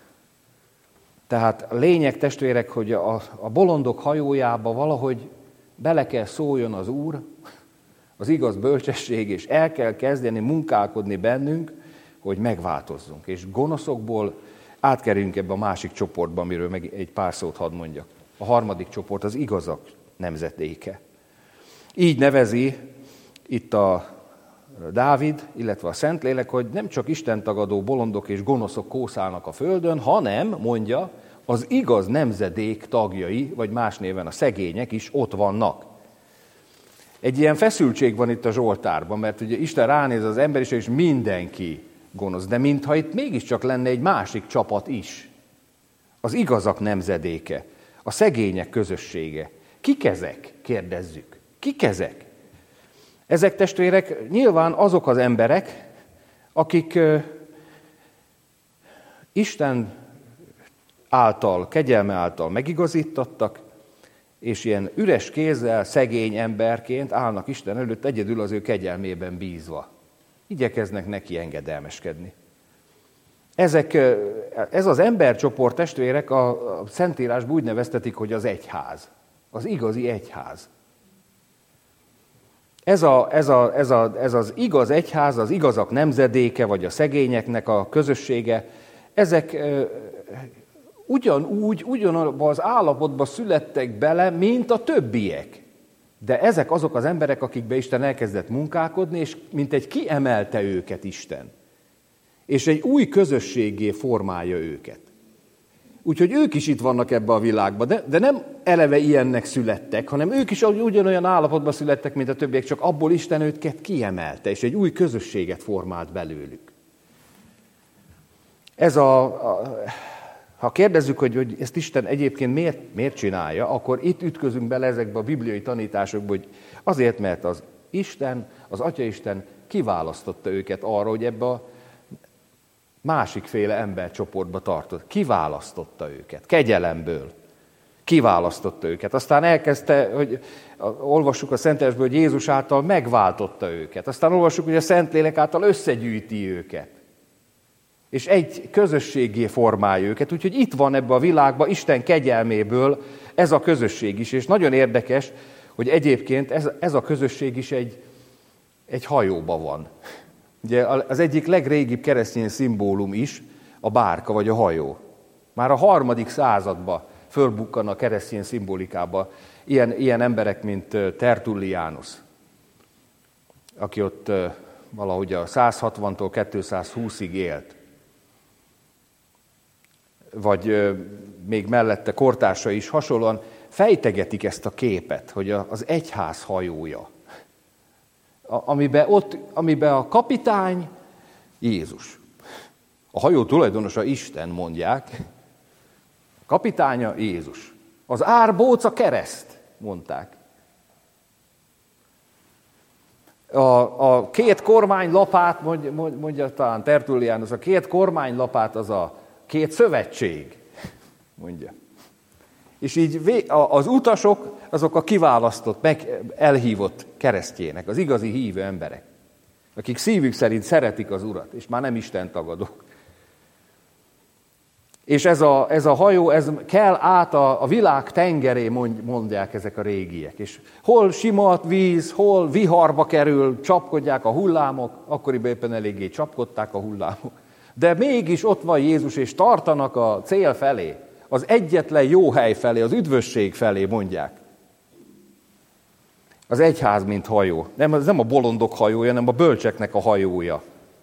Tehát a lényeg, testvérek, hogy a, a bolondok hajójába valahogy bele kell szóljon az Úr, az igaz bölcsesség, és el kell kezdeni munkálkodni bennünk, hogy megváltozzunk. És gonoszokból átkerüljünk ebbe a másik csoportba, amiről meg egy pár szót hadd mondjak. A harmadik csoport az igazak nemzedéke. Így nevezi itt a Dávid, illetve a Szentlélek, hogy nem csak istentagadó bolondok és gonoszok kószálnak a földön, hanem, mondja, az igaz nemzedék tagjai, vagy más néven a szegények is ott vannak. Egy ilyen feszültség van itt a Zsoltárban, mert ugye Isten ránéz az emberiség, és mindenki gonosz, de mintha itt mégiscsak lenne egy másik csapat is. Az igazak nemzedéke, a szegények közössége. Kik ezek? Kérdezzük. Kik ezek? Ezek, testvérek, nyilván azok az emberek, akik Isten által, kegyelme által megigazítottak, és ilyen üres kézzel, szegény emberként állnak Isten előtt egyedül az ő kegyelmében bízva. Igyekeznek neki engedelmeskedni. Ezek, ez az embercsoport, testvérek, a Szentírásban úgy neveztetik, hogy az egyház. Az igazi egyház. Ez, a, ez, a, ez, a, ez az igaz egyház, az igazak nemzedéke, vagy a szegényeknek a közössége, ezek ugyanúgy, ugyanabban az állapotban születtek bele, mint a többiek. De ezek azok az emberek, akikbe Isten elkezdett munkálkodni, és mint egy kiemelte őket Isten. És egy új közösségé formálja őket. Úgyhogy ők is itt vannak ebbe a világban, de, de nem eleve ilyennek születtek, hanem ők is ugyanolyan állapotban születtek, mint a többiek, csak abból Isten őket kiemelte, és egy új közösséget formált belőlük. Ez a, a ha kérdezzük, hogy, hogy ezt Isten egyébként miért, miért csinálja, akkor itt ütközünk bele ezekbe a bibliai tanításokba, hogy azért, mert az Isten, az Atyaisten kiválasztotta őket arra, hogy ebbe a másikféle embercsoportba tartott. Kiválasztotta őket, kegyelemből. Kiválasztotta őket. Aztán elkezdte, hogy olvassuk a Szentírásból, hogy Jézus által megváltotta őket. Aztán olvassuk, hogy a Szentlélek által összegyűjti őket. És egy közösségé formálja őket. Úgyhogy itt van ebben a világban Isten kegyelméből ez a közösség is. És nagyon érdekes, hogy egyébként ez, ez a közösség is egy, egy hajóban van. Ugye az egyik legrégibb keresztény szimbólum is a bárka vagy a hajó. Már a harmadik században fölbukkan a keresztény szimbolikába ilyen, ilyen emberek, mint Tertullianus, aki ott valahogy a száz hatvantól kétszázhúszig élt. Vagy még mellette kortársa is hasonlóan fejtegetik ezt a képet, hogy az egyház hajója, amiben, ott, amiben a kapitány Jézus. A hajó tulajdonosa Isten, mondják. A kapitánya Jézus. Az árbóc a kereszt, mondták. A, a két kormánylapát, mondja, mondja talán Tertullianus, a két kormánylapát az a két szövetség, mondja. És így az utasok, azok a kiválasztott, meg elhívott keresztjének, az igazi hívő emberek, akik szívük szerint szeretik az Urat, és már nem Isten tagadók. És ez a, ez a hajó, ez kell át a, a világ tengeré, mondják ezek a régiek. És hol sima a víz, hol viharba kerül, csapkodják a hullámok, akkoriban éppen eléggé csapkodták a hullámok. De mégis ott van Jézus, és tartanak a cél felé, az egyetlen jó hely felé, az üdvösség felé, mondják. Az egyház, mint hajó. Nem, ez nem a bolondok hajója, hanem a bölcseknek a hajója.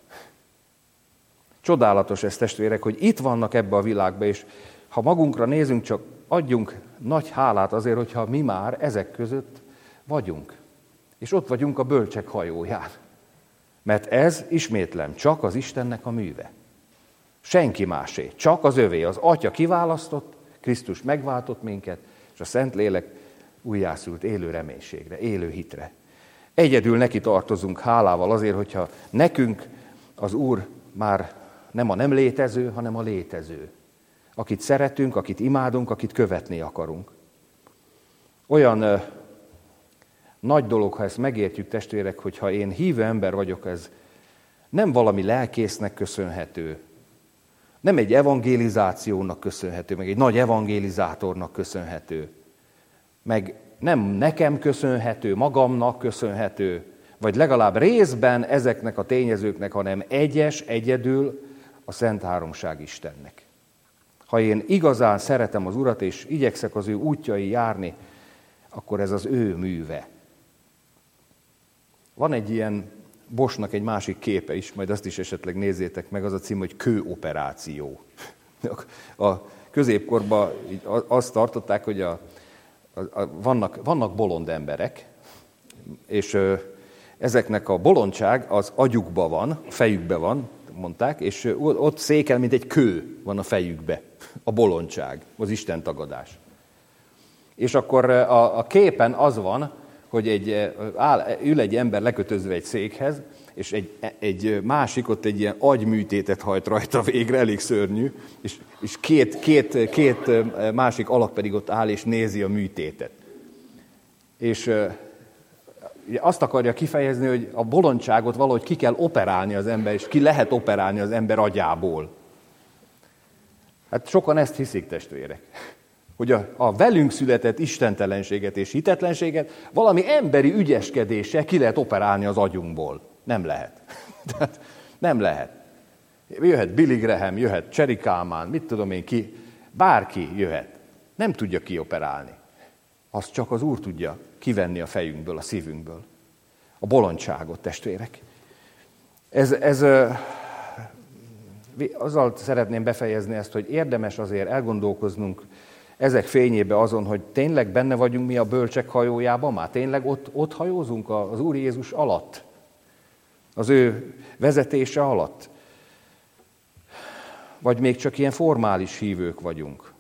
Csodálatos ez, testvérek, hogy itt vannak ebbe a világba, és ha magunkra nézünk, csak adjunk nagy hálát azért, hogyha mi már ezek között vagyunk. És ott vagyunk a bölcsek hajóján. Mert ez, ismétlem, csak az Istennek a műve. Senki másé, csak az övé. Az Atya kiválasztott, Krisztus megváltott minket, és a Szentlélek újjászült élő reménységre, élő hitre. Egyedül neki tartozunk hálával azért, hogyha nekünk az Úr már nem a nem létező, hanem a létező. Akit szeretünk, akit imádunk, akit követni akarunk. Olyan ö, nagy dolog, ha ezt megértjük, testvérek, hogyha én hívő ember vagyok, ez nem valami lelkésznek köszönhető, nem egy evangelizációnak köszönhető, meg egy nagy evangelizátornak köszönhető, meg nem nekem köszönhető, magamnak köszönhető, vagy legalább részben ezeknek a tényezőknek, hanem egyes, egyedül a Szent Háromság Istennek. Ha én igazán szeretem az Urat, és igyekszek az ő útjai járni, akkor ez az ő műve. Van egy ilyen Boschnak egy másik képe is, majd azt is esetleg nézzétek meg, az a cím, hogy kőoperáció. A középkorban azt tartották, hogy a, a, a, vannak, vannak bolond emberek, és ö, ezeknek a bolondság az agyukban van, a fejükben van, mondták, és ott székel, mint egy kő van a fejükbe, a bolondság, az Isten tagadás. És akkor a, a képen az van, hogy egy, áll, ül egy ember lekötözve egy székhez, és egy, egy másik ott egy ilyen agyműtétet hajt rajta végre, elég szörnyű, és, és két, két, két másik alak pedig ott áll és nézi a műtétet. És azt akarja kifejezni, hogy a bolondságot valahogy ki kell operálni az ember, és ki lehet operálni az ember agyából. Hát sokan ezt hiszik, testvérek, hogy a, a velünk született istentelenséget és hitetlenséget valami emberi ügyeskedéssel ki lehet operálni az agyunkból. Nem lehet. Tehát nem lehet. Jöhet Billy Graham, jöhet Cherry Kálmán, mit tudom én ki, bárki jöhet. Nem tudja kioperálni. Azt csak az Úr tudja kivenni a fejünkből, a szívünkből. A bolondságot, testvérek. Ez, ez azzal szeretném befejezni ezt, hogy érdemes azért elgondolkoznunk ezek fényébe azon, hogy tényleg benne vagyunk mi a bölcsek hajójában, már tényleg ott, ott hajózunk az Úr Jézus alatt, az ő vezetése alatt, vagy még csak ilyen formális hívők vagyunk.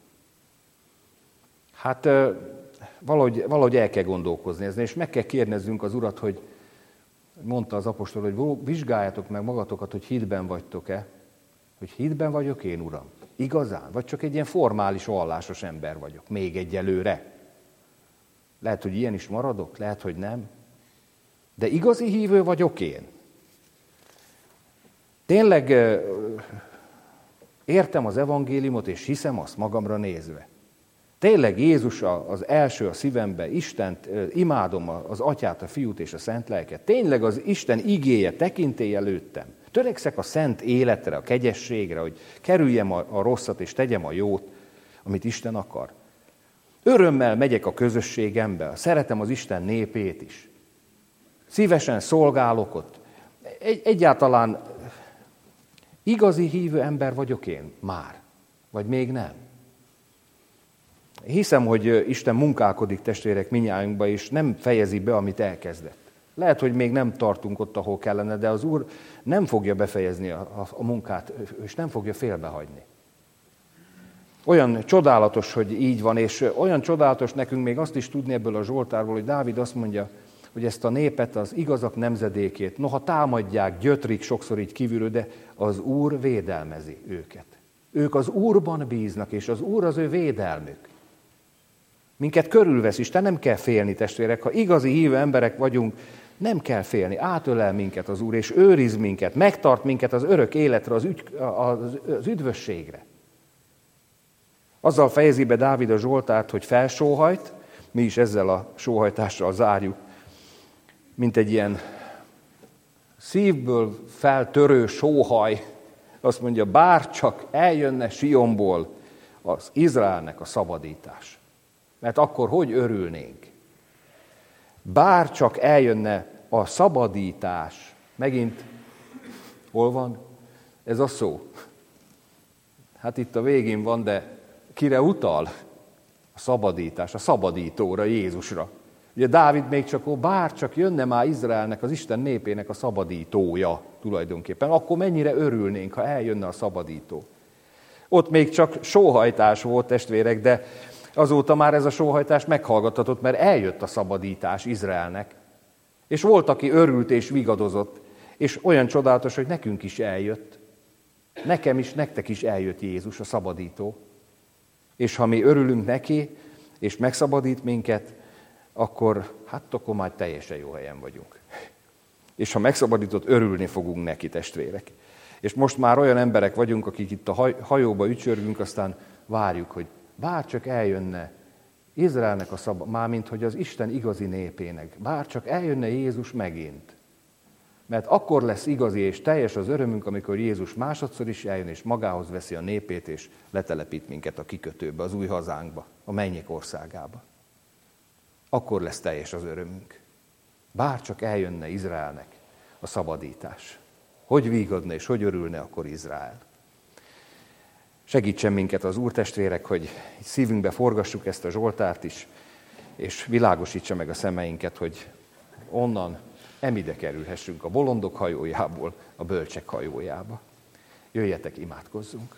Hát valahogy, valahogy el kell gondolkozni ezen, és meg kell kérdeznünk az Urat, hogy mondta az apostol, hogy vizsgáljátok meg magatokat, hogy hitben vagytok-e, hogy hitben vagyok én, Uram, igazán, vagy csak egy ilyen formális, vallásos ember vagyok, még egyelőre. Lehet, hogy ilyen is maradok, lehet, hogy nem, de igazi hívő vagyok én. Tényleg értem az evangéliumot, és hiszem azt magamra nézve. Tényleg Jézus az első a szívembe, Istent, imádom az Atyát, a Fiút és a Szent Lelket. Tényleg az Isten igéje tekintély előttem. Törekszek a szent életre, a kegyességre, hogy kerüljem a, a rosszat és tegyem a jót, amit Isten akar. Örömmel megyek a közösségembe, szeretem az Isten népét is. Szívesen szolgálok ott. Egy, egyáltalán igazi hívő ember vagyok én már, vagy még nem. Hiszem, hogy Isten munkálkodik, testvérek, minnyájunkba, és nem fejezi be, amit elkezdett. Lehet, hogy még nem tartunk ott, ahol kellene, de az Úr nem fogja befejezni a, a, a munkát, és nem fogja félbehagyni. Olyan csodálatos, hogy így van, és olyan csodálatos nekünk még azt is tudni ebből a Zsoltárból, hogy Dávid azt mondja, hogy ezt a népet, az igazak nemzedékét, noha támadják, gyötrik sokszor így kívülről, de az Úr védelmezi őket. Ők az Úrban bíznak, és az Úr az ő védelmük. Minket körülvesz Isten, nem kell félni, testvérek. Ha igazi hívő emberek vagyunk, nem kell félni. Átölel minket az Úr, és őriz minket, megtart minket az örök életre, az, ügy, az, az üdvösségre. Azzal fejezi be Dávid a Zsoltárt, hogy felsóhajt, mi is ezzel a sóhajtással zárjuk, mint egy ilyen szívből feltörő sóhaj. Azt mondja, bár csak eljönne Sionból az Izraelnek a szabadítás. Mert akkor hogy örülnénk? Bár csak eljönne a szabadítás. Megint, hol van ez a szó? Hát itt a végén van, de kire utal? A szabadítás, a szabadítóra, Jézusra. Ugye Dávid még csak, ó, bár csak jönne már Izraelnek, az Isten népének a szabadítója tulajdonképpen, akkor mennyire örülnénk, ha eljönne a szabadító. Ott még csak sóhajtás volt, testvérek, de azóta már ez a sóhajtás meghallgattatott, mert eljött a szabadítás Izraelnek. És volt, aki örült és vigadozott, és olyan csodálatos, hogy nekünk is eljött. Nekem is, nektek is eljött Jézus, a szabadító. És ha mi örülünk neki, és megszabadít minket, akkor hát akkor már teljesen jó helyen vagyunk. És ha megszabadított, örülni fogunk neki, testvérek. És most már olyan emberek vagyunk, akik itt a hajóba ücsörgünk, aztán várjuk, hogy bár csak eljönne Izraelnek a szabad, mármint hogy az Isten igazi népének, bár csak eljönne Jézus megint. Mert akkor lesz igazi és teljes az örömünk, amikor Jézus másodszor is eljön, és magához veszi a népét, és letelepít minket a kikötőbe, az új hazánkba, a mennyek országába. Akkor lesz teljes az örömünk. Bár csak eljönne Izraelnek a szabadítás. Hogy vígadna és hogy örülne akkor Izrael? Segítsen minket az Úr, testvérek, hogy szívünkbe forgassuk ezt a Zsoltárt is, és világosítsa meg a szemeinket, hogy onnan emide kerülhessünk a bolondok hajójából a bölcsek hajójába. Jöjjetek, imádkozzunk!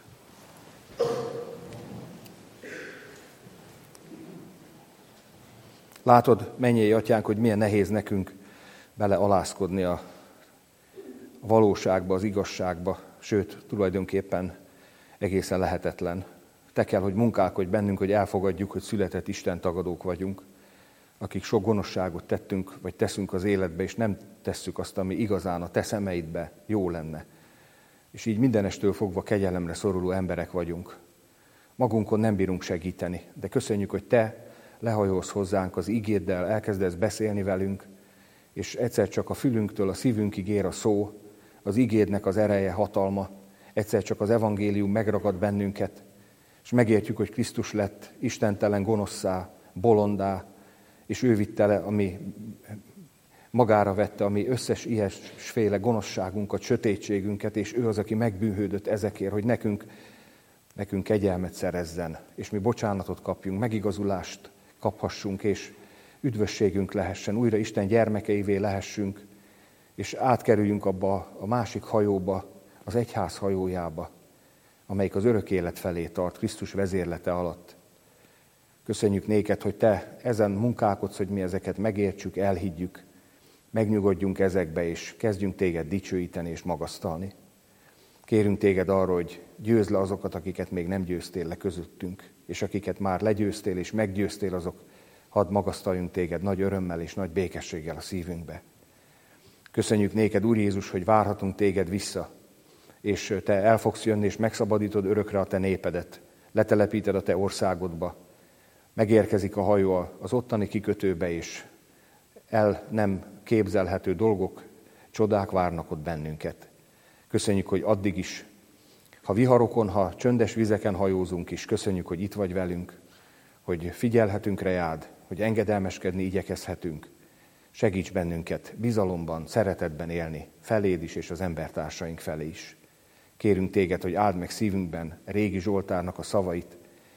Látod, mennyei Atyánk, hogy milyen nehéz nekünk belealászkodni a valóságba, az igazságba, sőt, tulajdonképpen egészen lehetetlen. Te kell, hogy munkálkodj bennünk, hogy elfogadjuk, hogy született Isten tagadók vagyunk, akik sok gonoszságot tettünk, vagy teszünk az életbe, és nem tesszük azt, ami igazán a te szemeidbe jó lenne. És így mindenestől fogva kegyelemre szoruló emberek vagyunk. Magunkon nem bírunk segíteni, de köszönjük, hogy te lehajolsz hozzánk az igéddel, elkezdesz beszélni velünk, és egyszer csak a fülünktől a szívünkig ér a szó, az igédnek az ereje, hatalma, egyszer csak az evangélium megragad bennünket, és megértjük, hogy Krisztus lett istentelen, gonoszszá, bolondá, és ő vitte le a mi magára vette a mi összes ilyesféle gonoszságunkat, sötétségünket, és ő az, aki megbűnhődött ezekért, hogy nekünk, nekünk kegyelmet szerezzen, és mi bocsánatot kapjunk, megigazulást kaphassunk, és üdvösségünk lehessen, újra Isten gyermekeivé lehessünk, és átkerüljünk abba a másik hajóba, az egyház hajójába, amelyik az örök élet felé tart, Krisztus vezérlete alatt. Köszönjük néked, hogy te ezen munkálkodsz, hogy mi ezeket megértsük, elhiggyük, megnyugodjunk ezekbe, és kezdjünk téged dicsőíteni és magasztalni. Kérünk téged arra, hogy győzd le azokat, akiket még nem győztél le közöttünk, és akiket már legyőztél és meggyőztél, azok hadd magasztaljunk téged nagy örömmel és nagy békességgel a szívünkbe. Köszönjük néked, Úr Jézus, hogy várhatunk téged vissza, és te el fogsz jönni, és megszabadítod örökre a te népedet, letelepíted a te országodba, megérkezik a hajó az ottani kikötőbe, és el nem képzelhető dolgok, csodák várnak ott bennünket. Köszönjük, hogy addig is, ha viharokon, ha csöndes vizeken hajózunk is, köszönjük, hogy itt vagy velünk, hogy figyelhetünk reád, hogy engedelmeskedni igyekezhetünk. Segíts bennünket bizalomban, szeretetben élni, feléd is és az embertársaink felé is. Kérünk téged, hogy áld meg szívünkben régi Zsoltárnak a szavait,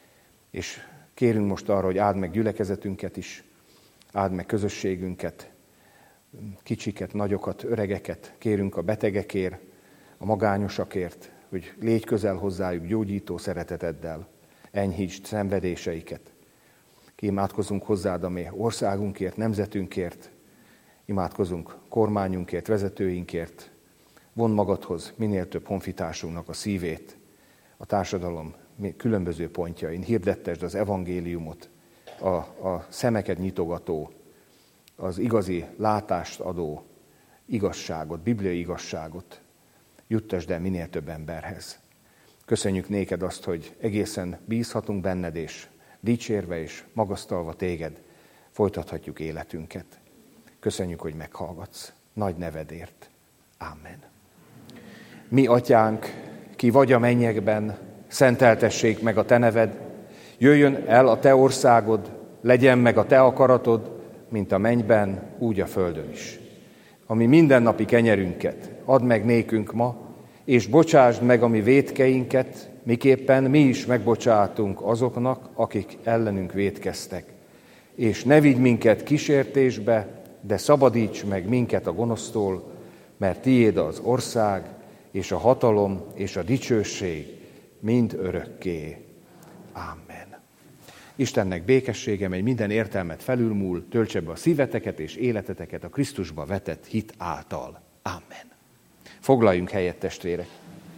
és kérünk most arra, hogy áld meg gyülekezetünket is, áld meg közösségünket, kicsiket, nagyokat, öregeket, kérünk a betegekért, a magányosakért, hogy légy közel hozzájuk gyógyító szereteteddel, enyhítsd szenvedéseiket. Imádkozunk hozzád a mi országunkért, nemzetünkért, imádkozunk kormányunkért, vezetőinkért, vondd magadhoz minél több honfitársunknak a szívét, a társadalom különböző pontjain, hirdettesd az evangéliumot, a, a szemeket nyitogató, az igazi látást adó igazságot, bibliai igazságot juttasd el minél több emberhez. Köszönjük néked azt, hogy egészen bízhatunk benned, és dicsérve és magasztalva téged folytathatjuk életünket. Köszönjük, hogy meghallgatsz. Nagy nevedért. Amen. Mi atyánk, ki vagy a mennyekben, szenteltessék meg a te neved, jöjjön el a te országod, legyen meg a te akaratod, mint a mennyben, úgy a földön is. Ami mindennapi kenyerünket add meg nékünk ma, és bocsásd meg a mi vétkeinket, miképpen mi is megbocsátunk azoknak, akik ellenünk vétkeztek. És ne vigy minket kísértésbe, de szabadíts meg minket a gonosztól, mert tiéd az ország, és a hatalom, és a dicsőség mind örökké. Amen. Istennek békessége, mely minden értelmet felülmúl, töltse be a szíveteket és életeteket a Krisztusba vetett hit által. Amen. Foglaljunk helyet, testvérek.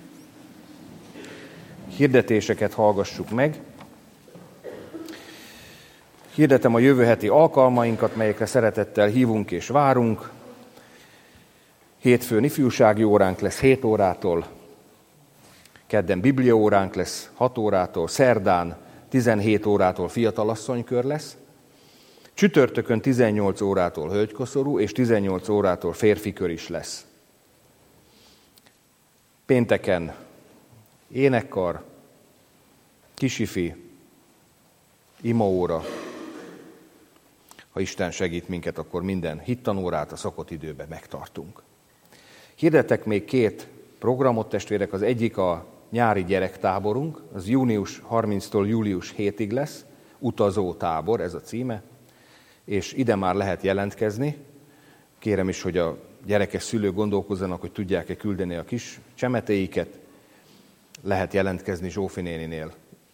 Hirdetéseket hallgassuk meg. Hirdetem a jövő heti alkalmainkat, melyekre szeretettel hívunk és várunk. Hétfőn ifjúsági óránk lesz hét órától, kedden bibliaóránk lesz hat órától, szerdán tizenhét órától fiatalasszonykör lesz, csütörtökön tizennyolc órától hölgykoszorú, és tizennyolc órától férfikör is lesz. Pénteken énekkar, kisifi, imaóra. Ha Isten segít minket, akkor minden hittanórát a szokott időben megtartunk. Hirdetek még két programot, testvérek, az egyik a nyári gyerektáborunk, az június harmincadikástól július hetedikéig lesz, utazó tábor, ez a címe, és ide már lehet jelentkezni. Kérem is, hogy a gyerekes szülők gondolkozzanak, hogy tudják-e küldeni a kis csemetéiket, lehet jelentkezni Zsófi néninél.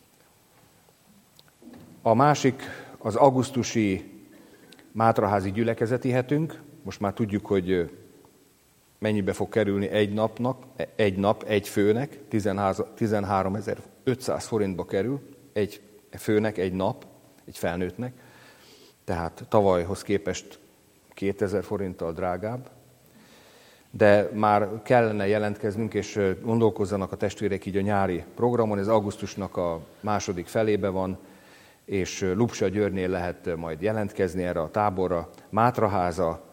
A másik az augusztusi Mátraházi gyülekezeti hetünk, most már tudjuk, hogy mennyibe fog kerülni egy napnak, egy nap, egy főnek, tizenháromezer-ötszáz forintba kerül, egy főnek, egy nap, egy felnőttnek, tehát tavalyhoz képest kétezer forinttal drágább, de már kellene jelentkeznünk, és gondolkozzanak a testvérek így a nyári programon, ez augusztusnak a második felébe van, és Lupsa Györgynél lehet majd jelentkezni erre a táborra. Mátraháza,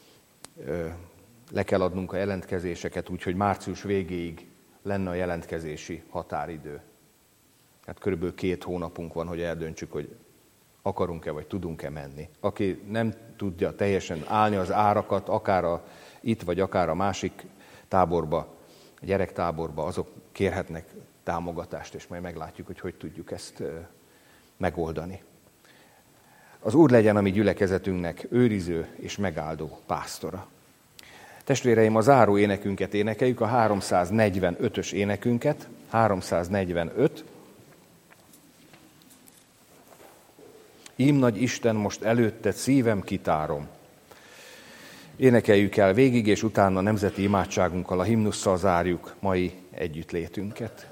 le kell adnunk a jelentkezéseket, úgyhogy március végéig lenne a jelentkezési határidő. Hát körülbelül két hónapunk van, hogy eldöntsük, hogy akarunk-e vagy tudunk-e menni. Aki nem tudja teljesen állni az árakat, akár a, itt vagy akár a másik táborba, a gyerektáborba, azok kérhetnek támogatást, és majd meglátjuk, hogy hogy tudjuk ezt megoldani. Az Úr legyen a mi gyülekezetünknek őriző és megáldó pásztora. Testvéreim, a záró énekünket énekeljük, a háromszáznegyvenötös énekünket, háromszáznegyvenöt. Ím nagy Isten, most előtted szívem kitárom. Énekeljük el végig, és utána nemzeti imádságunkkal, a himnusszal zárjuk mai együttlétünket.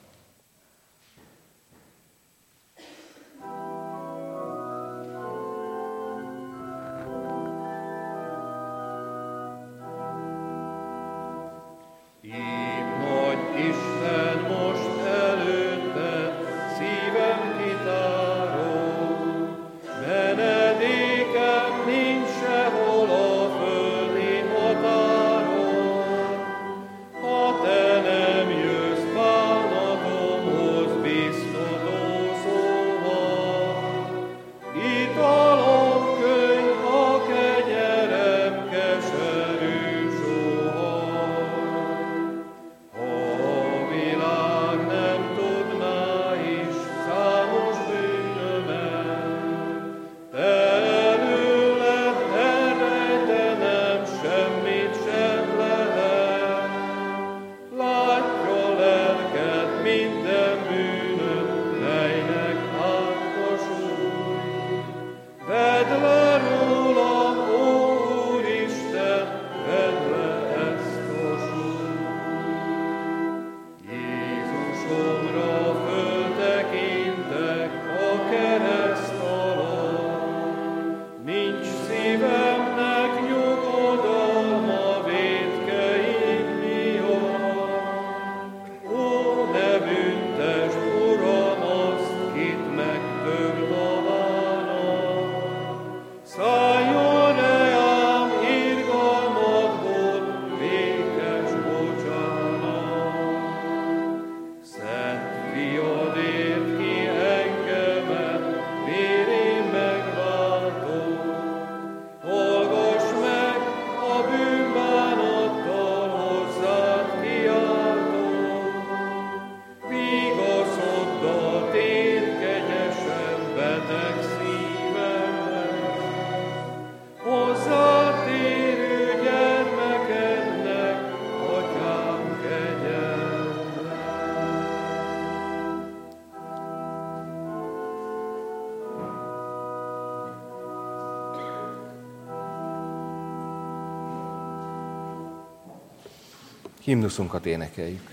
Himnuszunkat énekeljük.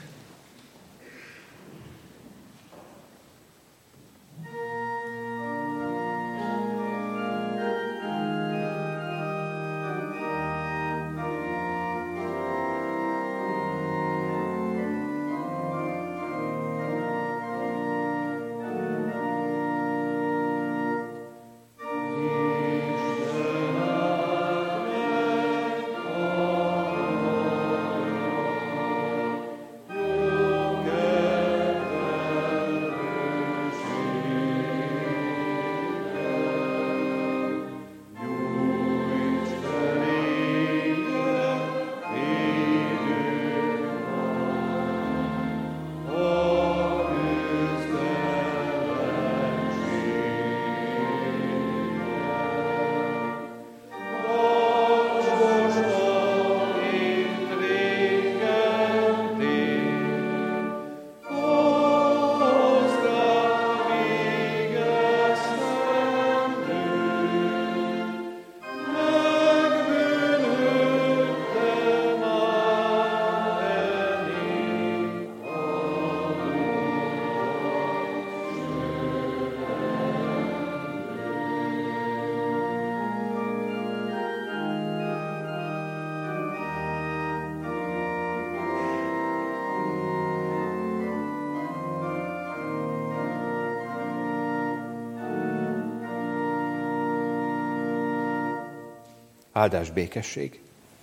Áldás, békesség